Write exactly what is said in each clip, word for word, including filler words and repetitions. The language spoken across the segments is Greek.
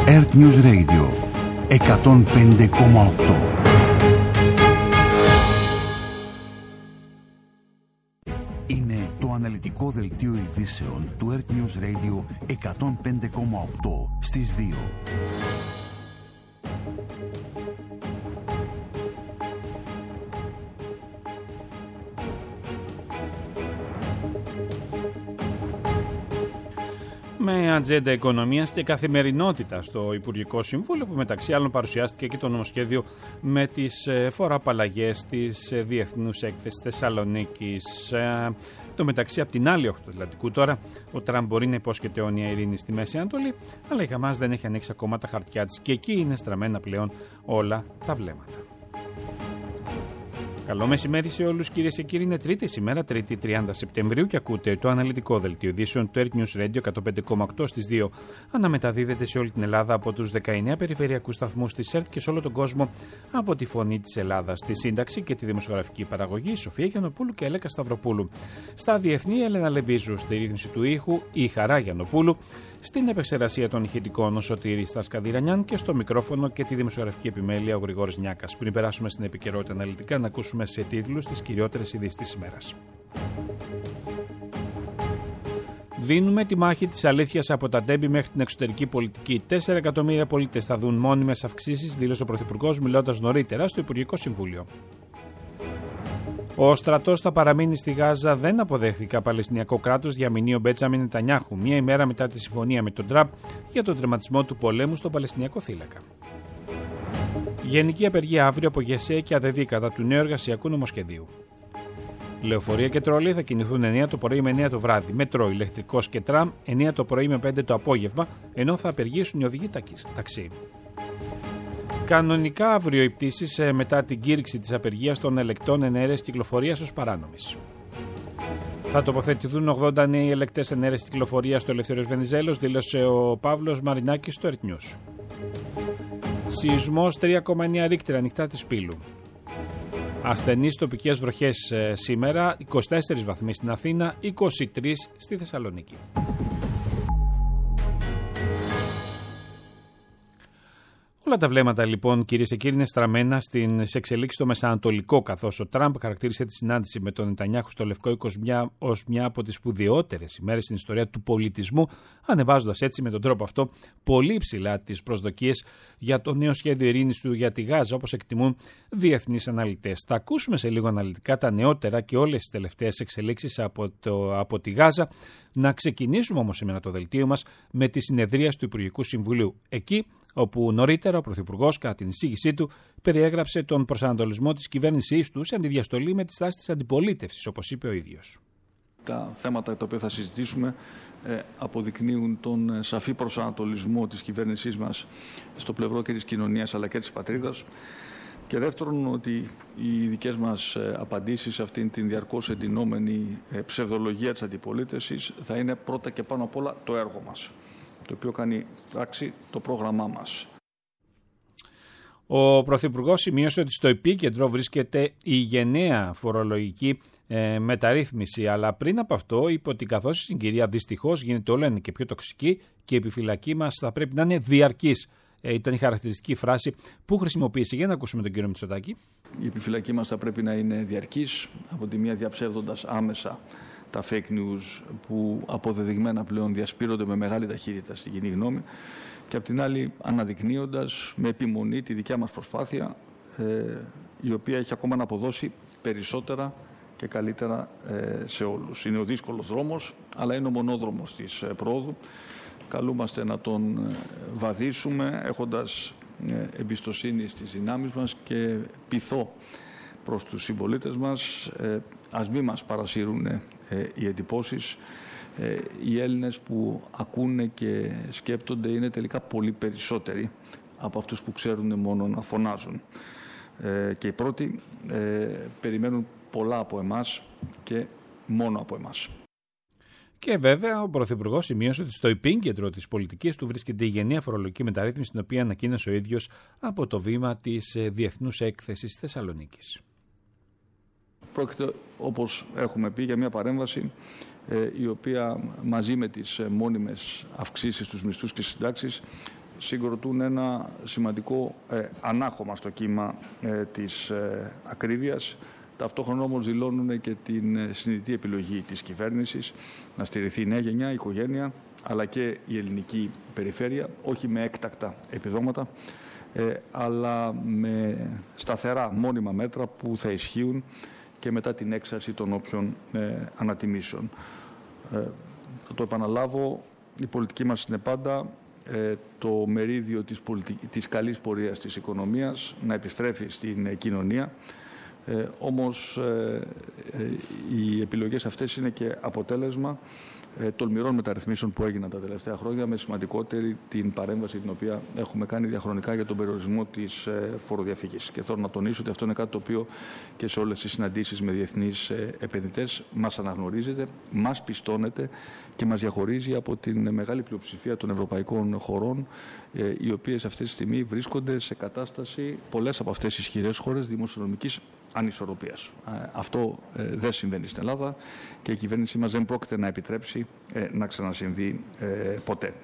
Earth News Radio εκατόν πέντε κόμμα οκτώ. Είναι το αναλυτικό δελτίο ειδήσεων του Earth News Radio εκατόν πέντε κόμμα οκτώ στις δύο. Με ατζέντα οικονομίας και καθημερινότητα στο Υπουργικό Συμβούλιο, που μεταξύ άλλων παρουσιάστηκε και το νομοσχέδιο με τις φοροαπαλλαγές της Διεθνούς Έκθεσης Θεσσαλονίκης. Το μεταξύ, από την άλλη όχθη του Ατλαντικού τώρα, ο Τραμπ μπορεί να υπόσχεται αιώνια ειρήνη στη Μέση Ανατολή, αλλά η Χαμάς δεν έχει ανοίξει ακόμα τα χαρτιά της και εκεί είναι στραμμένα πλέον όλα τα βλέμματα. Καλό μεσημέρι σε όλους, κυρίες και κύριοι. Είναι Τρίτη σήμερα, Τρίτη τριάντα Σεπτεμβρίου, και ακούτε το αναλυτικό δελτίο ειδήσεων του Earth News Radio εκατόν πέντε κόμμα οκτώ στις δύο. Αναμεταδίδεται σε όλη την Ελλάδα από τους δεκαεννέα περιφερειακούς σταθμούς της ΕΡΤ και σε όλο τον κόσμο από τη Φωνή της Ελλάδας, τη σύνταξη και τη δημοσιογραφική παραγωγή Σοφία Γιαννοπούλου και Ελέκα Σταυροπούλου. Στα διεθνή, Έλενα Λεβίζου, στη ρύθμιση του ήχου η Χαρά Γιαννοπούλου. Στην επεξεργασία των ηχητικών ο Σωτήρης Σταρσκαδηρανιάν και στο μικρόφωνο και τη δημοσιογραφική επιμέλεια ο Γρηγόρης Νιάκας. Πριν περάσουμε στην επικαιρότητα αναλυτικά, να ακούσουμε σε τίτλους τις κυριότερες ειδήσεις της ημέρας. Δίνουμε τη μάχη της αλήθειας από τα ντέμπι μέχρι την εξωτερική πολιτική. Τέσσερα εκατομμύρια πολίτες θα δουν μόνιμες αυξήσεις, δήλωσε ο Πρωθυπουργός μιλώντας νωρίτερα στο Υπουργικό Συμβούλιο. Ο στρατός θα παραμείνει στη Γάζα, δεν αποδέχθηκε Παλαιστινιακό κράτος, διαμηνεί ο Μπέτζαμιν Νετανιάχου, μία ημέρα μετά τη συμφωνία με τον Τραμπ για τον τερματισμό του πολέμου στον Παλαιστινιακό θύλακα. Γενική απεργία αύριο από ΓΕΣΕ και ΑΔΕΔΗ κατά του νέου εργασιακού νομοσχεδίου. Λεωφορεία και τρόλοι θα κινηθούν εννιά το πρωί με εννιά το βράδυ. Μετρό, ηλεκτρικός και τραμ εννιά το πρωί με πέντε το απόγευμα, ενώ θα απεργήσουν οι οδηγοί ταξί. Κανονικά αύριο οι πτήσεις μετά την κήρυξη της απεργίας των ελεκτών εναέρειας κυκλοφορίας ως παράνομης. Θα τοποθετηθούν ογδόντα νέοι ελεκτές εναέρειας κυκλοφορίας στο Ελευθέριος Βενιζέλος, δήλωσε ο Παύλος Μαρινάκης στο Earth News. Σεισμός τρία κόμμα εννέα ρίκτερα, ανοιχτά της Πύλου. Ασθενείς τοπικές βροχές σήμερα, είκοσι τέσσερις βαθμοί στην Αθήνα, είκοσι τρεις στη Θεσσαλονίκη. Όλα τα βλέμματα λοιπόν, κυρίες και κύριοι, είναι στραμμένα στις εξελίξεις στο Μεσανατολικό, καθώς ο Τραμπ χαρακτήρισε τη συνάντηση με τον Νετανιάχου στο Λευκό Οίκο ως μια από τις σπουδαιότερες ημέρες στην ιστορία του πολιτισμού, ανεβάζοντας έτσι με τον τρόπο αυτό πολύ υψηλά τις προσδοκίες για το νέο σχέδιο ειρήνης του για τη Γάζα, όπως εκτιμούν διεθνείς αναλυτές. Θα ακούσουμε σε λίγο αναλυτικά τα νεότερα και όλες τις τελευταίες εξελίξεις από, το, από τη Γάζα. Να ξεκινήσουμε όμως σήμερα το δελτίο μας με τη συνεδρίαση του Υπουργικού Συμβουλίου. Εκεί όπου νωρίτερα ο Πρωθυπουργός, κατά την εισήγησή του, περιέγραψε τον προσανατολισμό της κυβέρνησής του σε αντιδιαστολή με τη στάση της αντιπολίτευσης, όπως είπε ο ίδιος. Τα θέματα τα οποία θα συζητήσουμε ε, αποδεικνύουν τον σαφή προσανατολισμό της κυβέρνησής μας στο πλευρό και της κοινωνίας αλλά και της πατρίδας. Και δεύτερον, ότι οι δικές μας απαντήσεις σε αυτήν την διαρκώς εντυνόμενη ψευδολογία της αντιπολίτευσης θα είναι πρώτα και πάνω απ' όλα το έργο μας, το οποίο κάνει πράξη το πρόγραμμά μας. Ο Πρωθυπουργός σημείωσε ότι στο επίκεντρο βρίσκεται η γενναία φορολογική ε, μεταρρύθμιση, αλλά πριν από αυτό είπε ότι καθώς η συγκυρία δυστυχώς γίνεται όλο ένα και πιο τοξική και η επιφυλακή μας θα πρέπει να είναι διαρκής. Ε, ήταν η χαρακτηριστική φράση που χρησιμοποίησε. Για να ακούσουμε τον κύριο Μητσοτάκη. Η επιφυλακή μας θα πρέπει να είναι διαρκής, από τη μία διαψεύδοντας άμεσα τα fake news που αποδεδειγμένα πλέον διασπείρονται με μεγάλη ταχύτητα στην κοινή γνώμη, και από την άλλη αναδεικνύοντας με επιμονή τη δικιά μας προσπάθεια, ε, η οποία έχει ακόμα να αποδώσει περισσότερα και καλύτερα ε, σε όλους. Είναι ο δύσκολος δρόμος, αλλά είναι ο μονόδρομος της ε, πρόοδου. Καλούμαστε να τον βαδίσουμε έχοντας ε, εμπιστοσύνη στις δυνάμεις μας και πειθό προς τους συμπολίτες μας. Ε, ας μην μας παρασύρουν ε, οι εντυπώσεις. Ε, οι Έλληνες που ακούνε και σκέπτονται είναι τελικά πολύ περισσότεροι από αυτούς που ξέρουν μόνο να φωνάζουν. Ε, και οι πρώτοι ε, περιμένουν πολλά από εμάς και μόνο από εμάς. Και βέβαια ο Πρωθυπουργός σημείωσε ότι στο επίκεντρο της πολιτικής του βρίσκεται η γενναία φορολογική μεταρρύθμιση, την οποία ανακοίνωσε ο ίδιος από το βήμα της Διεθνούς Έκθεσης Θεσσαλονίκης. Πρόκειται, όπως έχουμε πει, για μια παρέμβαση η οποία μαζί με τις μόνιμες αυξήσεις στους μισθούς και συντάξεις συγκροτούν ένα σημαντικό ε, ανάχωμα στο κύμα ε, της ε, ακρίβειας. Ταυτόχρονα όμως δηλώνουν και την συνειδητή επιλογή της κυβέρνησης να στηριχθεί η νέα γενιά, η οικογένεια, αλλά και η ελληνική περιφέρεια, όχι με έκτακτα επιδόματα, ε, αλλά με σταθερά μόνιμα μέτρα που θα ισχύουν και μετά την έξαρση των όποιων ε, ανατιμήσεων. Ε, θα το επαναλάβω, η πολιτική μας είναι πάντα ε, το μερίδιο της, πολιτικής, της καλής πορείας της οικονομίας να επιστρέφει στην κοινωνία. Ε, όμως ε, ε, οι επιλογές αυτές είναι και αποτέλεσμα ε, τολμηρών μεταρρυθμίσεων που έγιναν τα τελευταία χρόνια, με σημαντικότερη την παρέμβαση την οποία έχουμε κάνει διαχρονικά για τον περιορισμό της ε, φοροδιαφυγής. Και θέλω να τονίσω ότι αυτό είναι κάτι το οποίο και σε όλες τις συναντήσεις με διεθνείς ε, επενδυτές μας αναγνωρίζεται, μας πιστώνεται και μας διαχωρίζει από την μεγάλη πλειοψηφία των ευρωπαϊκών χωρών, ε, οι οποίες αυτή τη στιγμή βρίσκονται σε κατάσταση, πολλές από αυτές τις ισχυρές χώρες, δημοσιονομικής ανισορροπίας. Αυτό ε, δεν συμβαίνει στην Ελλάδα και η κυβέρνησή μας δεν πρόκειται να επιτρέψει ε, να ξανασυμβεί ε, ποτέ.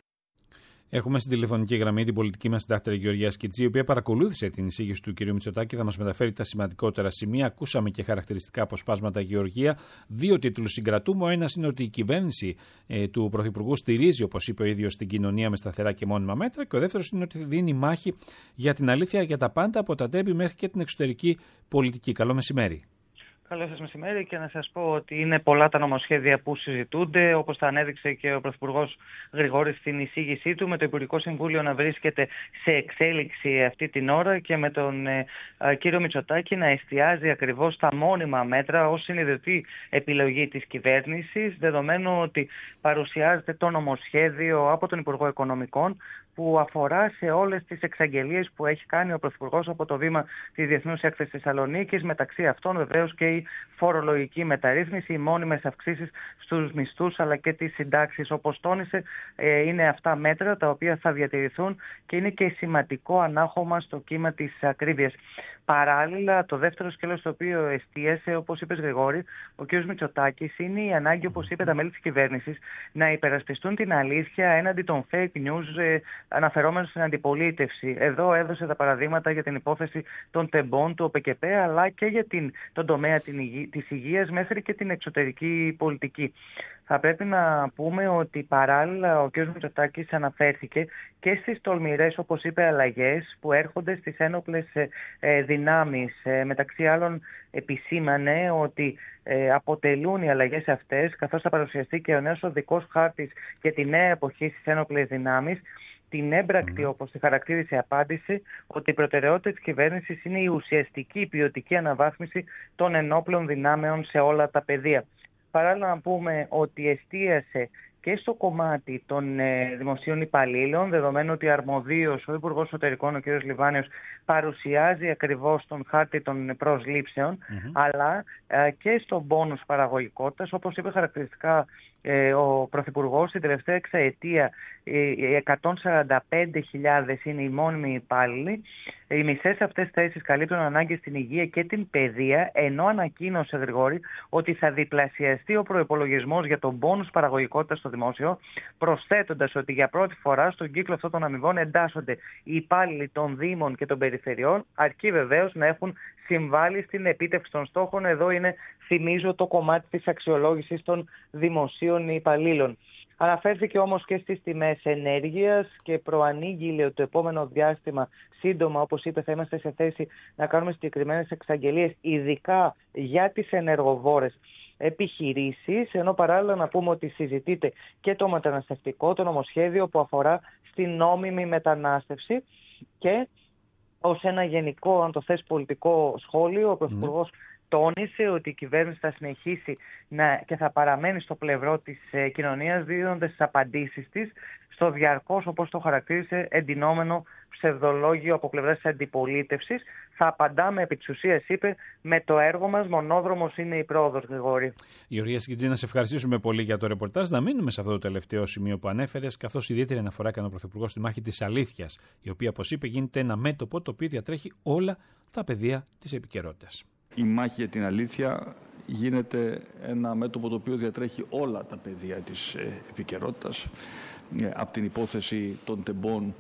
Έχουμε στην τηλεφωνική γραμμή την πολιτική μας συντάκτρια Γεωργία Σκιτζή, η οποία παρακολούθησε την εισήγηση του κ. Μητσοτάκη. Θα μας μεταφέρει τα σημαντικότερα σημεία. Ακούσαμε και χαρακτηριστικά αποσπάσματα, Γεωργία. Δύο τίτλους συγκρατούμε. Ο ένας είναι ότι η κυβέρνηση ε, του Πρωθυπουργού στηρίζει, όπως είπε ο ίδιος, την κοινωνία με σταθερά και μόνιμα μέτρα. Και ο δεύτερος είναι ότι δίνει μάχη για την αλήθεια για τα πάντα, από τα ντέμπι μέχρι και την εξωτερική πολιτική. Καλό μεσημέρι. Καλό σας μεσημέρι, και να σας πω ότι είναι πολλά τα νομοσχέδια που συζητούνται, όπως τα ανέδειξε και ο Πρωθυπουργός Γρηγόρης στην εισήγησή του, με το Υπουργικό Συμβούλιο να βρίσκεται σε εξέλιξη αυτή την ώρα και με τον ε, ε, κύριο Μητσοτάκη να εστιάζει ακριβώς στα μόνιμα μέτρα ως συνειδητή επιλογή της κυβέρνησης, δεδομένου ότι παρουσιάζεται το νομοσχέδιο από τον Υπουργό Οικονομικών, που αφορά σε όλες τις εξαγγελίες που έχει κάνει ο Πρωθυπουργός από το βήμα της Διεθνούς Έκθεσης Θεσσαλονίκης, μεταξύ αυτών βεβαίως και η φορολογική μεταρρύθμιση, οι μόνιμες αυξήσεις στους μισθούς αλλά και τις συντάξεις. Όπως τόνισε, είναι αυτά μέτρα τα οποία θα διατηρηθούν και είναι και σημαντικό ανάχωμα στο κύμα της ακρίβειας. Παράλληλα, το δεύτερο σκέλος στο οποίο εστίασε, όπως είπες Γρηγόρη, ο κ. Μητσοτάκης, είναι η ανάγκη, όπως είπε, τα μέλη της κυβέρνησης να υπερασπιστούν την αλήθεια έναντι των fake news ε, αναφερόμενος στην αντιπολίτευση. Εδώ έδωσε τα παραδείγματα για την υπόθεση των τεμπών του ΟΠΕΚΕΠΕ, αλλά και για την, τον τομέα της υγείας μέχρι και την εξωτερική πολιτική. Θα πρέπει να πούμε ότι παράλληλα ο κ. Μητσοτάκης αναφέρθηκε και στις τολμηρές, όπως είπε, αλλαγές που έρχονται στις ένοπλες ε, δυνάμεις. Ε, μεταξύ άλλων επισήμανε ότι ε, αποτελούν οι αλλαγές αυτές, καθώς θα παρουσιαστεί και ο νέος οδικός χάρτης για τη νέα εποχή στις ένοπλες δυνάμεις, την έμπρακτη, όπως τη χαρακτήρισε, απάντηση ότι η προτεραιότητα της κυβέρνησης είναι η ουσιαστική ποιοτική αναβάθμιση των ενόπλων δυνάμεων σε όλα τα πεδία. Παράλληλα να πούμε ότι εστίασε και στο κομμάτι των ε, δημοσίων υπαλλήλων, δεδομένου ότι αρμοδίος ο Υπουργός Εσωτερικών, ο κ. Λιβάνιος, παρουσιάζει ακριβώς τον χάρτη των προσλήψεων, mm-hmm. αλλά ε, και στον πόνους παραγωγικότητας, όπως είπε χαρακτηριστικά ε, ο Πρωθυπουργός, την τελευταία εξαετία ε, εκατόν σαράντα πέντε χιλιάδες είναι οι μόνιμοι υπάλληλοι. Οι μισές αυτές θέσεις καλύπτουν ανάγκες στην υγεία και την παιδεία, ενώ ανακοίνωσε, Γρηγόρη, ότι θα διπλασιαστεί ο προϋπολογισμός για τον πόνους παραγωγικότητας στο δημόσιο, προσθέτοντας ότι για πρώτη φορά στον κύκλο αυτών των αμοιβών εντάσσονται οι υπάλληλοι των Δήμων και των Περιφερειών, αρκεί βεβαίως να έχουν συμβάλει στην επίτευξη των στόχων. Εδώ είναι, θυμίζω, το κομμάτι της αξιολόγησης των δημοσίων υπαλλήλων. Αναφέρθηκε όμως και στις τιμές ενέργειας και προανήγγειλε ότι το επόμενο διάστημα, σύντομα, όπως είπε, θα είμαστε σε θέση να κάνουμε συγκεκριμένες εξαγγελίες, ειδικά για τις ενεργοβόρες επιχειρήσεις, ενώ παράλληλα να πούμε ότι συζητείται και το μεταναστευτικό, το νομοσχέδιο που αφορά στην νόμιμη μετανάστευση. Και ως ένα γενικό, αν το θες, πολιτικό σχόλιο, ο Πρωθυπουργός mm. τόνισε ότι η κυβέρνηση θα συνεχίσει να, και θα παραμένει στο πλευρό της ε, κοινωνίας, δίνοντας τις απαντήσεις της στο διαρκώς, όπως το χαρακτήρισε, εντυνόμενο ψευδολόγιο από πλευράς της αντιπολίτευσης. Θα απαντάμε επί της ουσίας, είπε, με το έργο μας. Μονόδρομος είναι η πρόοδος, Γρηγόρη. Γεωργία Σκιτζή, να σε ευχαριστήσουμε πολύ για το ρεπορτάζ. Να μείνουμε σε αυτό το τελευταίο σημείο που ανέφερες, καθώς ιδιαίτερη αναφορά έκανε ο Πρωθυπουργός στη μάχη της αλήθειας, η οποία, όπως είπε, γίνεται ένα μέτωπο το οποίο διατρέχει όλα τα πεδία της επικαιρότητας. Η μάχη για την αλήθεια γίνεται ένα μέτωπο το οποίο διατρέχει όλα τα πεδία της επικαιρότητας, από την υπόθεση των τεμπών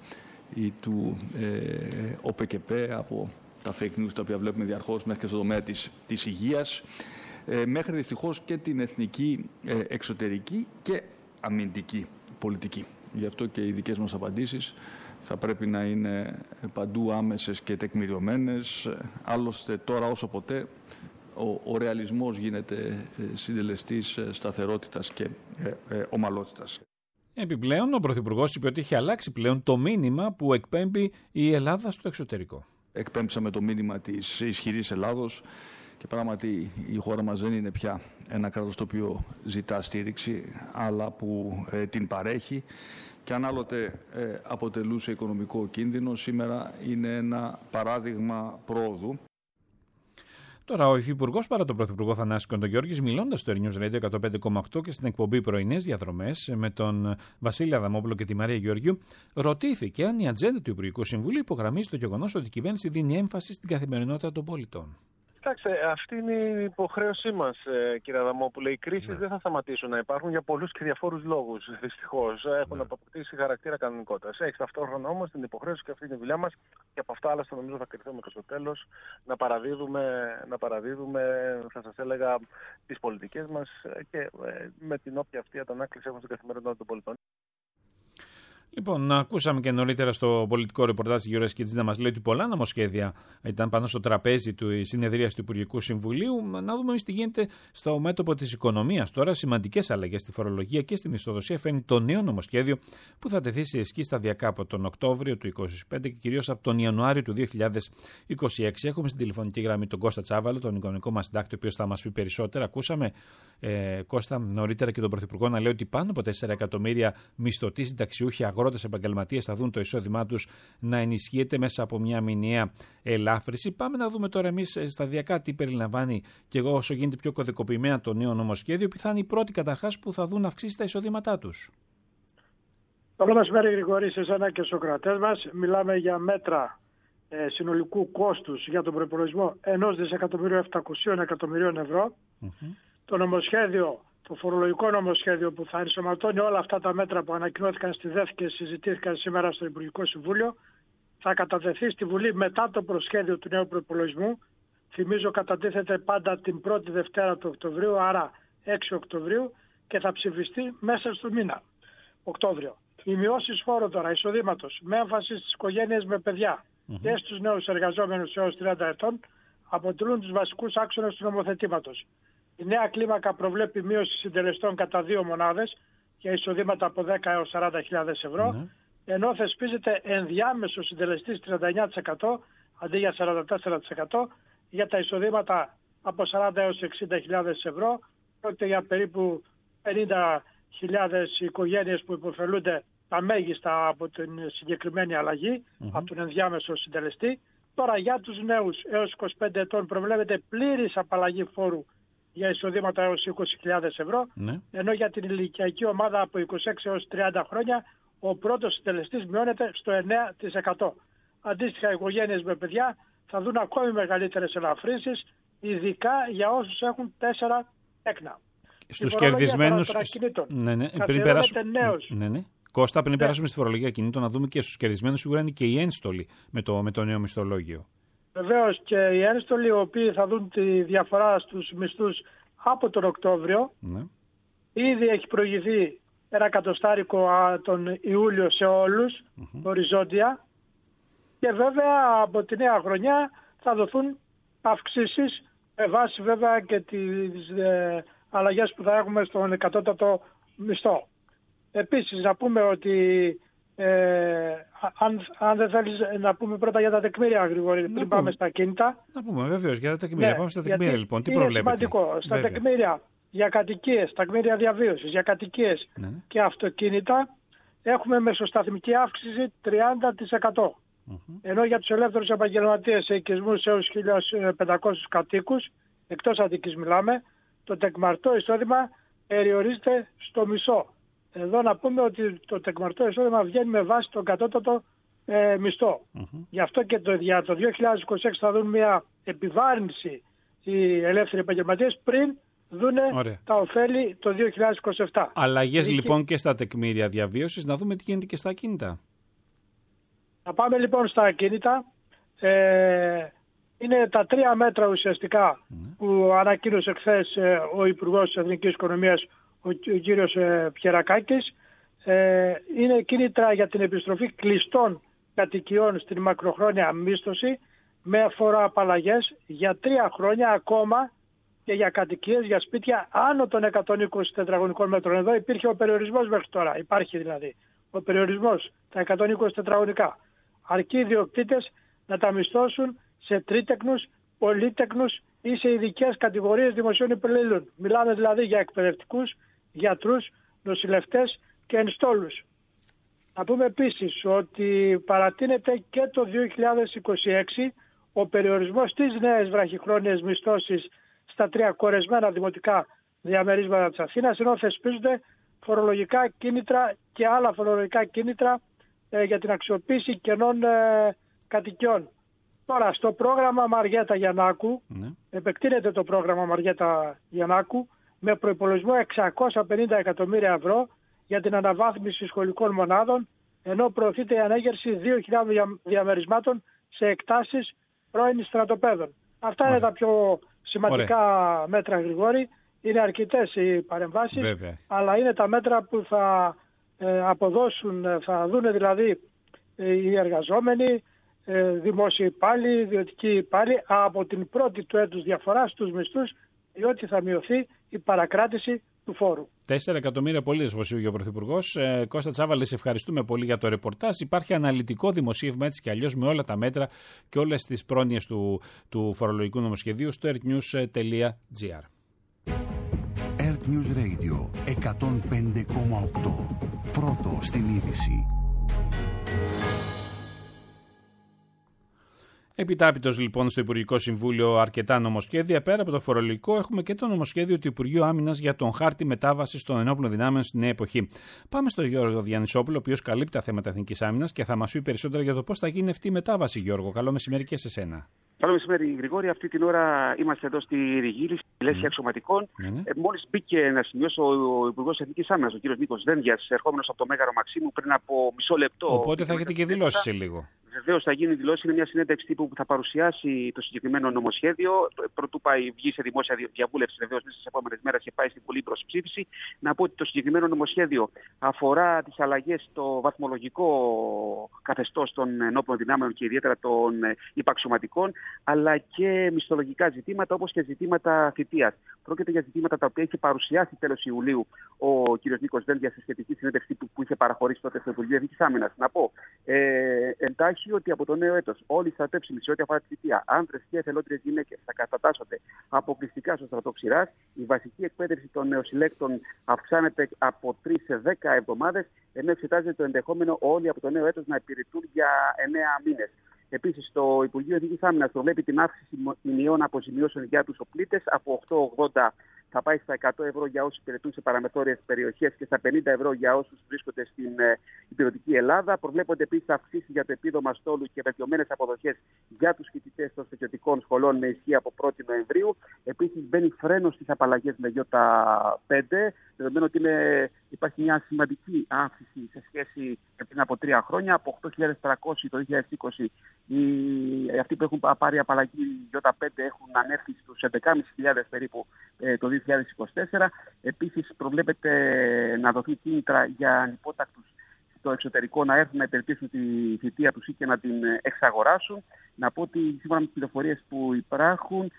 ή του ε, ΟΠΕΚΕΠΕ, από τα fake news τα οποία βλέπουμε διαρκώς μέχρι και στο τομέα της, της υγείας, ε, μέχρι δυστυχώς και την εθνική ε, εξωτερική και αμυντική πολιτική. Γι' αυτό και οι δικές μας απαντήσεις θα πρέπει να είναι παντού άμεσες και τεκμηριωμένες. Άλλωστε τώρα όσο ποτέ ο, ο ρεαλισμός γίνεται συντελεστής σταθερότητας και ε, ε, ομαλότητας. Επιπλέον, ο Πρωθυπουργός είπε ότι έχει αλλάξει πλέον το μήνυμα που εκπέμπει η Ελλάδα στο εξωτερικό. Εκπέμψαμε το μήνυμα της ισχυρής Ελλάδος και πράγματι η χώρα μας δεν είναι πια ένα κράτος το οποίο ζητά στήριξη, αλλά που ε, την παρέχει, και αν άλλοτε ε, αποτελούσε οικονομικό κίνδυνο, σήμερα είναι ένα παράδειγμα πρόοδου. Τώρα, ο Υφυπουργός παρά τον Πρωθυπουργό Θανάση Κοντογιώργης, μιλώντας στο News Radio εκατόν πέντε κόμμα οκτώ και στην εκπομπή Πρωινές Διαδρομές με τον Βασίλη Αδαμόπουλο και τη Μαρία Γεωργιού, ρωτήθηκε αν η ατζέντα του Υπουργικού Συμβουλίου υπογραμμίζει το γεγονός ότι η κυβέρνηση δίνει έμφαση στην καθημερινότητα των πολιτών. Κοιτάξτε, αυτή είναι η υποχρέωσή μας, κύριε Αδαμόπουλε. Οι κρίσεις ναι. δεν θα σταματήσουν να υπάρχουν για πολλούς και διαφόρους λόγους. Δυστυχώς έχουν ναι. αποκτήσει χαρακτήρα κανονικότητας. Έχει ταυτόχρονα όμως την υποχρέωση, και αυτή είναι η δουλειά μας, και από αυτά άλλα νομίζω θα κρυθούμε και στο τέλος, να παραδίδουμε, να παραδίδουμε, θα σας έλεγα, τις πολιτικές μας και με την όποια αυτή αντανάκληση έχουν στην καθημερινότητα των πολιτών. Λοιπόν, ακούσαμε και νωρίτερα στο πολιτικό ρεπορτάζ τη Γιώργη Κιτζή να μας λέει ότι πολλά νομοσχέδια ήταν πάνω στο τραπέζι του συνεδρίας του Υπουργικού Συμβουλίου. Να δούμε εμείς τι γίνεται στο μέτωπο της οικονομίας. Τώρα, σημαντικές αλλαγές στη φορολογία και στη μισθοδοσία φέρνει το νέο νομοσχέδιο που θα τεθεί σε ισχύ σταδιακά από τον Οκτώβριο του είκοσι πέντε και κυρίως από τον Ιανουάριο του δύο χιλιάδες είκοσι έξι. Έχουμε στην τηλεφωνική γραμμή τον Κώστα Τσάβαλο, τον οικονομικό μας συντάκτη, ο οποίος θα μας πει περισσότερα. Ακούσαμε, ε, Κώστα, νωρίτερα και τον Πρωθυπουργό να λέει ότι πάνω από τέσσερα εκατομμύρια μισθωτοί, συνταξιούχοι, αγρότες, επαγγελματίες θα δουν το εισόδημά τους να ενισχύεται μέσα από μια μηνιαία ελάφρυνση. Πάμε να δούμε τώρα εμείς σταδιακά τι περιλαμβάνει, και εγώ όσο γίνεται πιο κωδικοποιημένα το νέο νομοσχέδιο, που θα είναι οι πρώτοι καταρχάς που θα δουν αυξήσει τα εισοδήματά τους. Καλό μεσημέρι, Γρηγόρη, σε εσένα και στους κρατές μας. Μιλάμε για μέτρα ε, συνολικού κόστους για τον προϋπολογισμό ενός δισεκατομμυρίου επτακόσια εκατομμυρίων ευρώ. Mm-hmm. Το νομοσχέδιο, το φορολογικό νομοσχέδιο που θα ενσωματώνει όλα αυτά τα μέτρα που ανακοινώθηκαν στη ΔΕΘ και συζητήθηκαν σήμερα στο Υπουργικό Συμβούλιο, θα κατατεθεί στη Βουλή μετά το προσχέδιο του νέου προϋπολογισμού. Θυμίζω, κατατίθεται πάντα την πρώτη Δευτέρα του Οκτωβρίου, άρα έξι Οκτωβρίου, και θα ψηφιστεί μέσα στο μήνα Οκτώβριο. Οι μειώσεις φόρου τώρα εισοδήματος με έμφαση στις οικογένειες με παιδιά mm-hmm. και στους νέους εργαζόμενους έως τριάντα ετών αποτελούν τους βασικούς άξονες του νομοθετήματος. Η νέα κλίμακα προβλέπει μείωση συντελεστών κατά δύο μονάδες για εισοδήματα από δέκα έως σαράντα χιλιάδες ευρώ, mm-hmm. ενώ θεσπίζεται ενδιάμεσο συντελεστής τριάντα εννέα τοις εκατό αντί για σαράντα τέσσερα τοις εκατό για τα εισοδήματα από σαράντα έως εξήντα χιλιάδες ευρώ. Πρόκειται για περίπου πενήντα χιλιάδες οικογένειες που υποφελούνται τα μέγιστα από την συγκεκριμένη αλλαγή, mm-hmm. από τον ενδιάμεσο συντελεστή. Τώρα για τους νέους έως είκοσι πέντε ετών προβλέπεται πλήρης απαλλαγή φόρου για εισοδήματα έως είκοσι χιλιάδες ευρώ, ναι. ενώ για την ηλικιακή ομάδα από είκοσι έξι έως τριάντα χρόνια ο πρώτος συντελεστής μειώνεται στο εννέα τοις εκατό. Αντίστοιχα, οι οικογένειες με παιδιά θα δουν ακόμη μεγαλύτερες ελαφρύνσεις, ειδικά για όσους έχουν τέσσερα έκνα. Στους κερδισμένους... Ναι, ναι. Πριν περάσουμε... Ναι, ναι. Κώστα, πριν ναι. περάσουμε στη φορολογία κινήτων, να δούμε και στους κερδισμένους σίγουρα είναι και οι ένστολοι με το, με το νέο μισθολόγιο. Βεβαίως, και οι ένστολοι οι οποίοι θα δουν τη διαφορά στους μισθούς από τον Οκτώβριο. Ναι. Ήδη έχει προηγηθεί ένα εκατοστάρικο τον Ιούλιο σε όλους, mm-hmm. οριζόντια. Και βέβαια από τη νέα χρονιά θα δοθούν αυξήσεις με βάση βέβαια και τις ε, αλλαγές που θα έχουμε στον εκατότατο μισθό. Επίσης να πούμε ότι ε, αν, αν δεν θέλεις να πούμε πρώτα για τα τεκμήρια, Γρηγόρη, πριν πούμε. πάμε στα κίνητα. Να πούμε βεβαίως για τα τεκμήρια. Ναι, πάμε στα τεκμήρια λοιπόν. Τι προβλέπετε? Είναι σημαντικό. Στα βέβαια. τεκμήρια για κατοικίες, τα τεκμήρια διαβίωσης για κατοικίες ναι, ναι. και αυτοκίνητα έχουμε μεσοσταθμική αύξηση τριάντα τοις εκατό. Mm-hmm. Ενώ για τους ελεύθερους επαγγελματίες σε οικισμούς έως χίλια πεντακόσιους κατοίκους, εκτός Αττικής μιλάμε, το τεκμαρτό εισόδημα περιορίζεται στο μισό. Εδώ να πούμε ότι το τεκμαρτό εισόδημα βγαίνει με βάση τον κατώτατο ε, μισθό. Mm-hmm. Γι' αυτό και το, για το δύο χιλιάδες είκοσι έξι θα δουν μια επιβάρυνση οι ελεύθεροι επαγγελματίες πριν δούνε Ωραία. τα ωφέλη το δύο χιλιάδες είκοσι επτά. Αλλαγές Είχε... λοιπόν και στα τεκμήρια διαβίωσης. Να δούμε τι γίνεται και στα ακίνητα. Θα πάμε λοιπόν στα ακίνητα. Ε, είναι τα τρία μέτρα ουσιαστικά mm. που ανακοίνωσε χθες ε, ο Υπουργός της Εθνικής Οικονομίας, ο, ο κύριος ε, Πιερακάκης. Ε, είναι κίνητρα για την επιστροφή κλειστών κατοικιών στην μακροχρόνια μίσθωση με φοροαπαλλαγές για τρία χρόνια ακόμα και για κατοικίες, για σπίτια άνω των εκατόν είκοσι τετραγωνικών μέτρων. Εδώ υπήρχε ο περιορισμός μέχρι τώρα. Υπάρχει δηλαδή ο περιορισμός τα εκατόν είκοσι τετραγωνικά. Αρκεί οι ιδιοκτήτες να τα μισθώσουν σε τρίτεκνους, πολύτεκνους ή σε ειδικές κατηγορίες δημοσίων υπαλλήλων. Μιλάμε δηλαδή για εκπαιδευτικούς, γιατρούς, νοσηλευτές και ενστόλους. Να πούμε επίσης ότι παρατείνεται και το δύο χιλιάδες είκοσι έξι ο περιορισμός στις νέες βραχυχρόνιες μισθώσεις στα τρία κορεσμένα δημοτικά διαμερίσματα της Αθήνας, ενώ θεσπίζονται φορολογικά κίνητρα και άλλα φορολογικά κίνητρα ε, για την αξιοποίηση κενών ε, κατοικιών. Τώρα, στο πρόγραμμα Μαριέτα Γιαννάκου, ναι. επεκτείνεται το πρόγραμμα Μαριέτα Γιαννάκου με προϋπολογισμό εξακόσια πενήντα εκατομμύρια ευρώ για την αναβάθμιση σχολικών μονάδων, ενώ προωθείται η ανέγερση δύο χιλιάδων διαμερισμάτων σε εκτάσεις πρώην στρατοπέδων. Αυτά Ωραία. είναι τα πιο σημαντικά Ωραία. μέτρα, Γρηγόρη. Είναι αρκετές οι παρεμβάσεις, Βέβαια. αλλά είναι τα μέτρα που θα ε, αποδώσουν, θα δούνε δηλαδή ε, οι εργαζόμενοι, ε, δημόσιοι υπάλληλοι, ιδιωτικοί υπάλληλοι, από την πρώτη του έτους διαφορά στους μισθούς, διότι θα μειωθεί η παρακράτηση του φόρου. Τέσσερα εκατομμύρια πολίτες, όπως είπε ο Πρωθυπουργός. Ε, Κώστα Τσάβαλη, σε ευχαριστούμε πολύ για το ρεπορτάζ. Υπάρχει αναλυτικό δημοσίευμα έτσι και αλλιώς με όλα τα μέτρα και όλες τις πρόνοιες του, του φορολογικού νομοσχεδίου στο earthnews τελεία gr. Earth News Radio εκατόν πέντε κόμμα οκτώ. Πρώτο στην είδηση. Επιτάπητος λοιπόν στο Υπουργικό Συμβούλιο αρκετά νομοσχέδια. Πέρα από το φορολογικό, έχουμε και το νομοσχέδιο του Υπουργείου Άμυνας για τον χάρτη μετάβασης των ενόπλων δυνάμεων στη νέα εποχή. Πάμε στον Γιώργο Διαννησόπουλο, ο οποίος καλύπτει τα θέματα εθνικής άμυνας και θα μας πει περισσότερα για το πώς θα γίνει αυτή η μετάβαση. Γιώργο, καλό μεσημέρι και σε σένα. Καλό μεσημέρι, Γρηγόρη. Αυτή την ώρα είμαστε εδώ στη Ριγίλη, στη Λέσχη mm. Αξιωματικών. Mm. Ε, μόλις μπήκε να σημειώσω ο Υπουργός Εθνικής Άμυνας, ο κ. Νίκος Δένδιας, ερχόμενος από το Μέγαρο Μαξίμου πριν από μισό λεπτό. Οπότε θα έχετε και δηλώσει σε λίγο. Βεβαίως θα γίνει δηλώση. Είναι μια συνέντευξη τύπου που θα παρουσιάσει το συγκεκριμένο νομοσχέδιο. Πρωτού πάει, βγει σε δημόσια διαβούλευση, βεβαίως μέσα στις επόμενες μέρες και πάει στην Βουλή προς ψήφιση. Να πω ότι το συγκεκριμένο νομοσχέδιο αφορά τις αλλαγές στο βαθμολογικό καθεστώς των ενόπλων δυνάμεων και ιδιαίτερα των υπαξιωματικών, αλλά και μισθολογικά ζητήματα όπως και ζητήματα θητείας. Πρόκειται για ζητήματα τα οποία είχε παρουσιάσει τέλος Ιουλίου ο κ. Νίκος Δένδιας στη σχετική συνέντευξη που είχε παραχωρήσει τότε στο Υπουργείο Εθνικής Άμυνας. Να πω ε, εντάχει ότι από το νέο έτος όλοι οι στρατεύσιμοι σε ό,τι αφορά τη θητεία, άντρες και εθελόντριες γυναίκες, θα κατατάσσονται αποκλειστικά στο στρατό Ξηράς. Η βασική εκπαίδευση των νεοσυλλέκτων αυξάνεται από τρεις σε δέκα εβδομάδες, ενώ εξετάζεται το ενδεχόμενο όλοι από το νέο έτος να υπηρετούν για εννέα μήνες. Επίσης, το Υπουργείο Εθνικής Άμυνας προβλέπει την αύξηση μηνιαίων αποζημιώσεων για τους οπλίτες από οκτώ ογδόντα θα πάει στα εκατό ευρώ για όσους υπηρετούν σε παραμεθόριες περιοχές και στα πενήντα ευρώ για όσους βρίσκονται στην υπηρετική Ελλάδα. Προβλέπονται επίσης αυξήσεις για το επίδομα στόλου και βελτιωμένες αποδοχές για τους φοιτητές των στρατιωτικών σχολών με ισχύ από πρώτη Νοεμβρίου. Επίσης, μπαίνει φρένο στις απαλλαγές με γιώτα πέντε, δεδομένου ότι είναι, υπάρχει μια σημαντική αύξηση σε σχέση με πριν από τρία χρόνια. Από οκτώ χιλιάδες τριακόσιοι το δύο χιλιάδες είκοσι, οι, αυτοί που έχουν πάρει απαλλαγή γιώτα πέντε έχουν ανέρθει στους έντεκα χιλιάδες πεντακόσιους περίπου ε, το δύο χιλιάδες είκοσι τέσσερα. Επίσης, προβλέπεται να δοθεί κίνητρα για ανυπότακτους στο εξωτερικό να έρθουν να υπηρετήσουν τη θητεία τους ή και να την εξαγοράσουν. Να πω ότι σύμφωνα με τις πληροφορίες που υπάρχουν,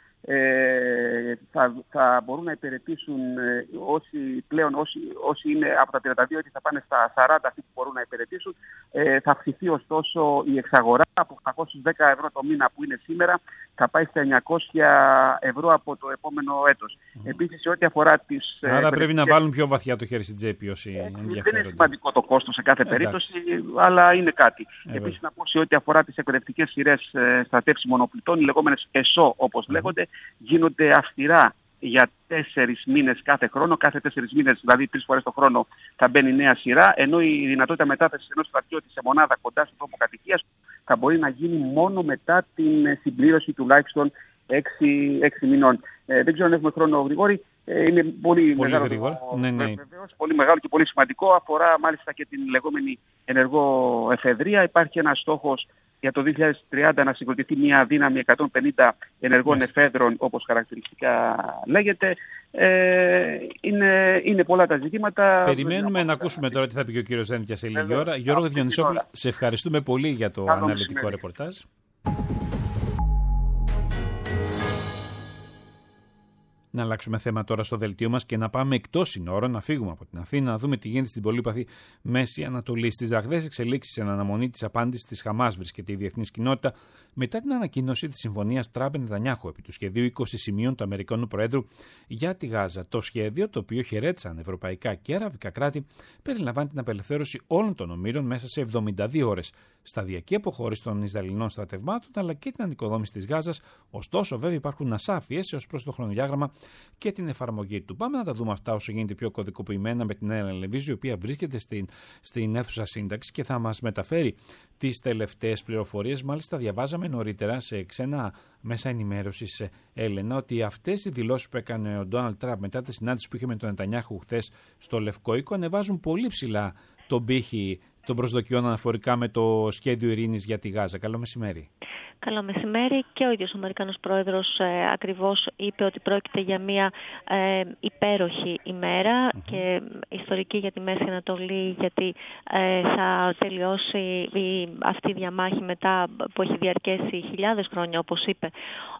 ε, θα, θα μπορούν να υπηρετήσουν ε, όσοι πλέον όσοι, όσοι είναι από τα τριάντα δύο έτη θα πάνε στα σαράντα αυτοί που μπορούν να υπηρετήσουν. Ε, θα αυξηθεί ωστόσο η εξαγορά από οκτακόσια δέκα ευρώ το μήνα που είναι σήμερα, θα πάει στα εννιακόσια ευρώ από το επόμενο έτος. Mm. Επίσης, σε ό,τι αφορά τις... Άρα ε, πρέπει να βάλουν πιο βαθιά το χέρι στην τσέπη όσοι ε, ενδιαφέρονται. Δεν είναι σημαντικό το κόστος σε κάθε περίπτωση, εντάξει, αλλά είναι κάτι. Ε, Επίσης, να πω σε ό,τι αφορά τις εκπαιδευτικές σειρές ε, στρατεύσιμων οπλιτών, οι λεγόμενες ΕΣΟ όπως mm. λέγονται, γίνονται αυστηρά για τέσσερις μήνες κάθε χρόνο. Κάθε τέσσερις μήνες, δηλαδή τρεις φορές το χρόνο, θα μπαίνει νέα σειρά. Ενώ η δυνατότητα μετάθεσης ενός στρατιώτη σε μονάδα κοντά στον τόπο κατοικίας θα μπορεί να γίνει μόνο μετά την συμπλήρωση τουλάχιστον έξι, έξι μηνών. Ε, δεν ξέρω αν έχουμε χρόνο, Γρηγόρη. είναι πολύ, πολύ μεγάλο, γρήγορα. Ναι, ναι. Βεβαίως, πολύ μεγάλο και πολύ σημαντικό. Αφορά μάλιστα και την λεγόμενη ενεργό εφεδρεία. Υπάρχει ένας στόχος για το δύο χιλιάδες τριάντα να συγκροτηθεί μια δύναμη εκατόν πενήντα ενεργών yes. εφέδρων, όπως χαρακτηριστικά λέγεται. Ε, είναι, είναι πολλά τα ζητήματα. Περιμένουμε να ακούσουμε τώρα τι θα πει και ο κύριος Δένδια σε λίγη ώρα. Γιώργο Διονυσόπουλο, σε ευχαριστούμε πολύ για το Καλό αναλυτικό σημαίνει. ρεπορτάζ. Να αλλάξουμε θέμα τώρα στο δελτίο μας και να πάμε εκτός συνόρων, να φύγουμε από την Αθήνα, να δούμε τι γίνεται στην πολύπαθη Μέση Ανατολή. Στις ραγδαίες εξελίξεις εν αναμονή της απάντησης της Χαμάς βρίσκεται η διεθνής κοινότητα μετά την ανακοίνωση της συμφωνίας Τραμπ-Νετανιάχου επί του σχεδίου είκοσι σημείων του Αμερικανού Προέδρου για τη Γάζα. Το σχέδιο, το οποίο χαιρέτησαν ευρωπαϊκά και αραβικά κράτη, περιλαμβάνει την απελευθέρωση όλων των ομήρων μέσα σε εβδομήντα δύο ώρες, σταδιακή αποχώρηση των Ισραηλινών στρατευμάτων αλλά και την ανοικοδόμηση της Γάζας. Ωστόσο, βέβαια, υπάρχουν ασάφειες ως προς το χρονοδιάγραμμα και την εφαρμογή του. Πάμε να τα δούμε αυτά όσο γίνεται πιο κωδικοποιημένα με την Έλενα Λεβίζη, η οποία βρίσκεται στην, στην αίθουσα σύνταξη και θα μας μεταφέρει τις τελευταίες πληροφορίες. Μάλιστα, διαβάζαμε νωρίτερα σε ξένα μέσα ενημέρωσης, Έλενα, ότι αυτές οι δηλώσεις που έκανε ο Ντόναλντ Τραμπ μετά τη συνάντηση που είχε με τον Νετανιάχου χθες στο Λευκό Οίκο ανεβάζουν πολύ ψηλά τον πύχη των προσδοκιών αναφορικά με το σχέδιο ειρήνης για τη Γάζα. Καλό μεσημέρι. Καλό μεσημέρι. Και ο ίδιος ο Αμερικανός Πρόεδρος ε, ακριβώς είπε ότι πρόκειται για μια ε, υπέροχη ημέρα mm-hmm. και ιστορική για τη Μέση Ανατολή, γιατί ε, θα τελειώσει η, αυτή η διαμάχη μετά που έχει διαρκέσει χιλιάδες χρόνια, όπως είπε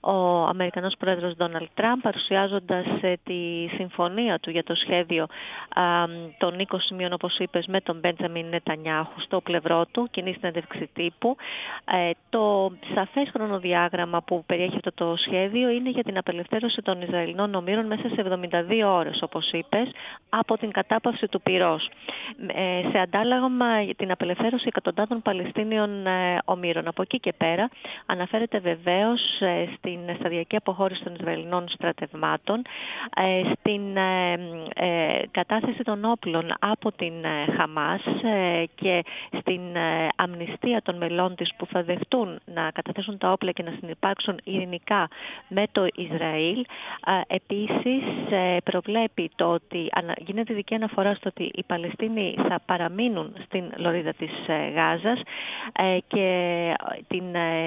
ο Αμερικανός Πρόεδρος Ντόναλντ Τραμπ, παρουσιάζοντας ε, τη συμφωνία του για το σχέδιο ε, των είκοσι σημείων, όπως είπες, με τον Μπέντζαμιν Νετανιάχου στο πλευρό του, κοινή συνέντευξη τύπου. Ε, το σαφές χρονοδιάγραμμα που περιέχει αυτό το σχέδιο είναι για την απελευθέρωση των Ισραηλινών ομήρων μέσα σε εβδομήντα δύο ώρες, όπως είπες, από την κατάπαυση του πυρός. Ε, σε αντάλλαγμα για την απελευθέρωση εκατοντάδων Παλαιστίνιων ε, ομήρων. Από εκεί και πέρα αναφέρεται βεβαίως ε, στην σταδιακή αποχώρηση των Ισραηλινών στρατευμάτων, ε, στην ε, ε, κατάθεση των όπλων από την ε, Χαμάς ε, και στην ε, αμνηστία των μελών της που θα δεχτούν να καταθέσουν τα όπλα και να συνυπάρξουν ειρηνικά με το Ισραήλ. Επίσης, προβλέπει το ότι γίνεται ειδική αναφορά στο ότι οι Παλαιστίνοι θα παραμείνουν στην λωρίδα της Γάζας και την,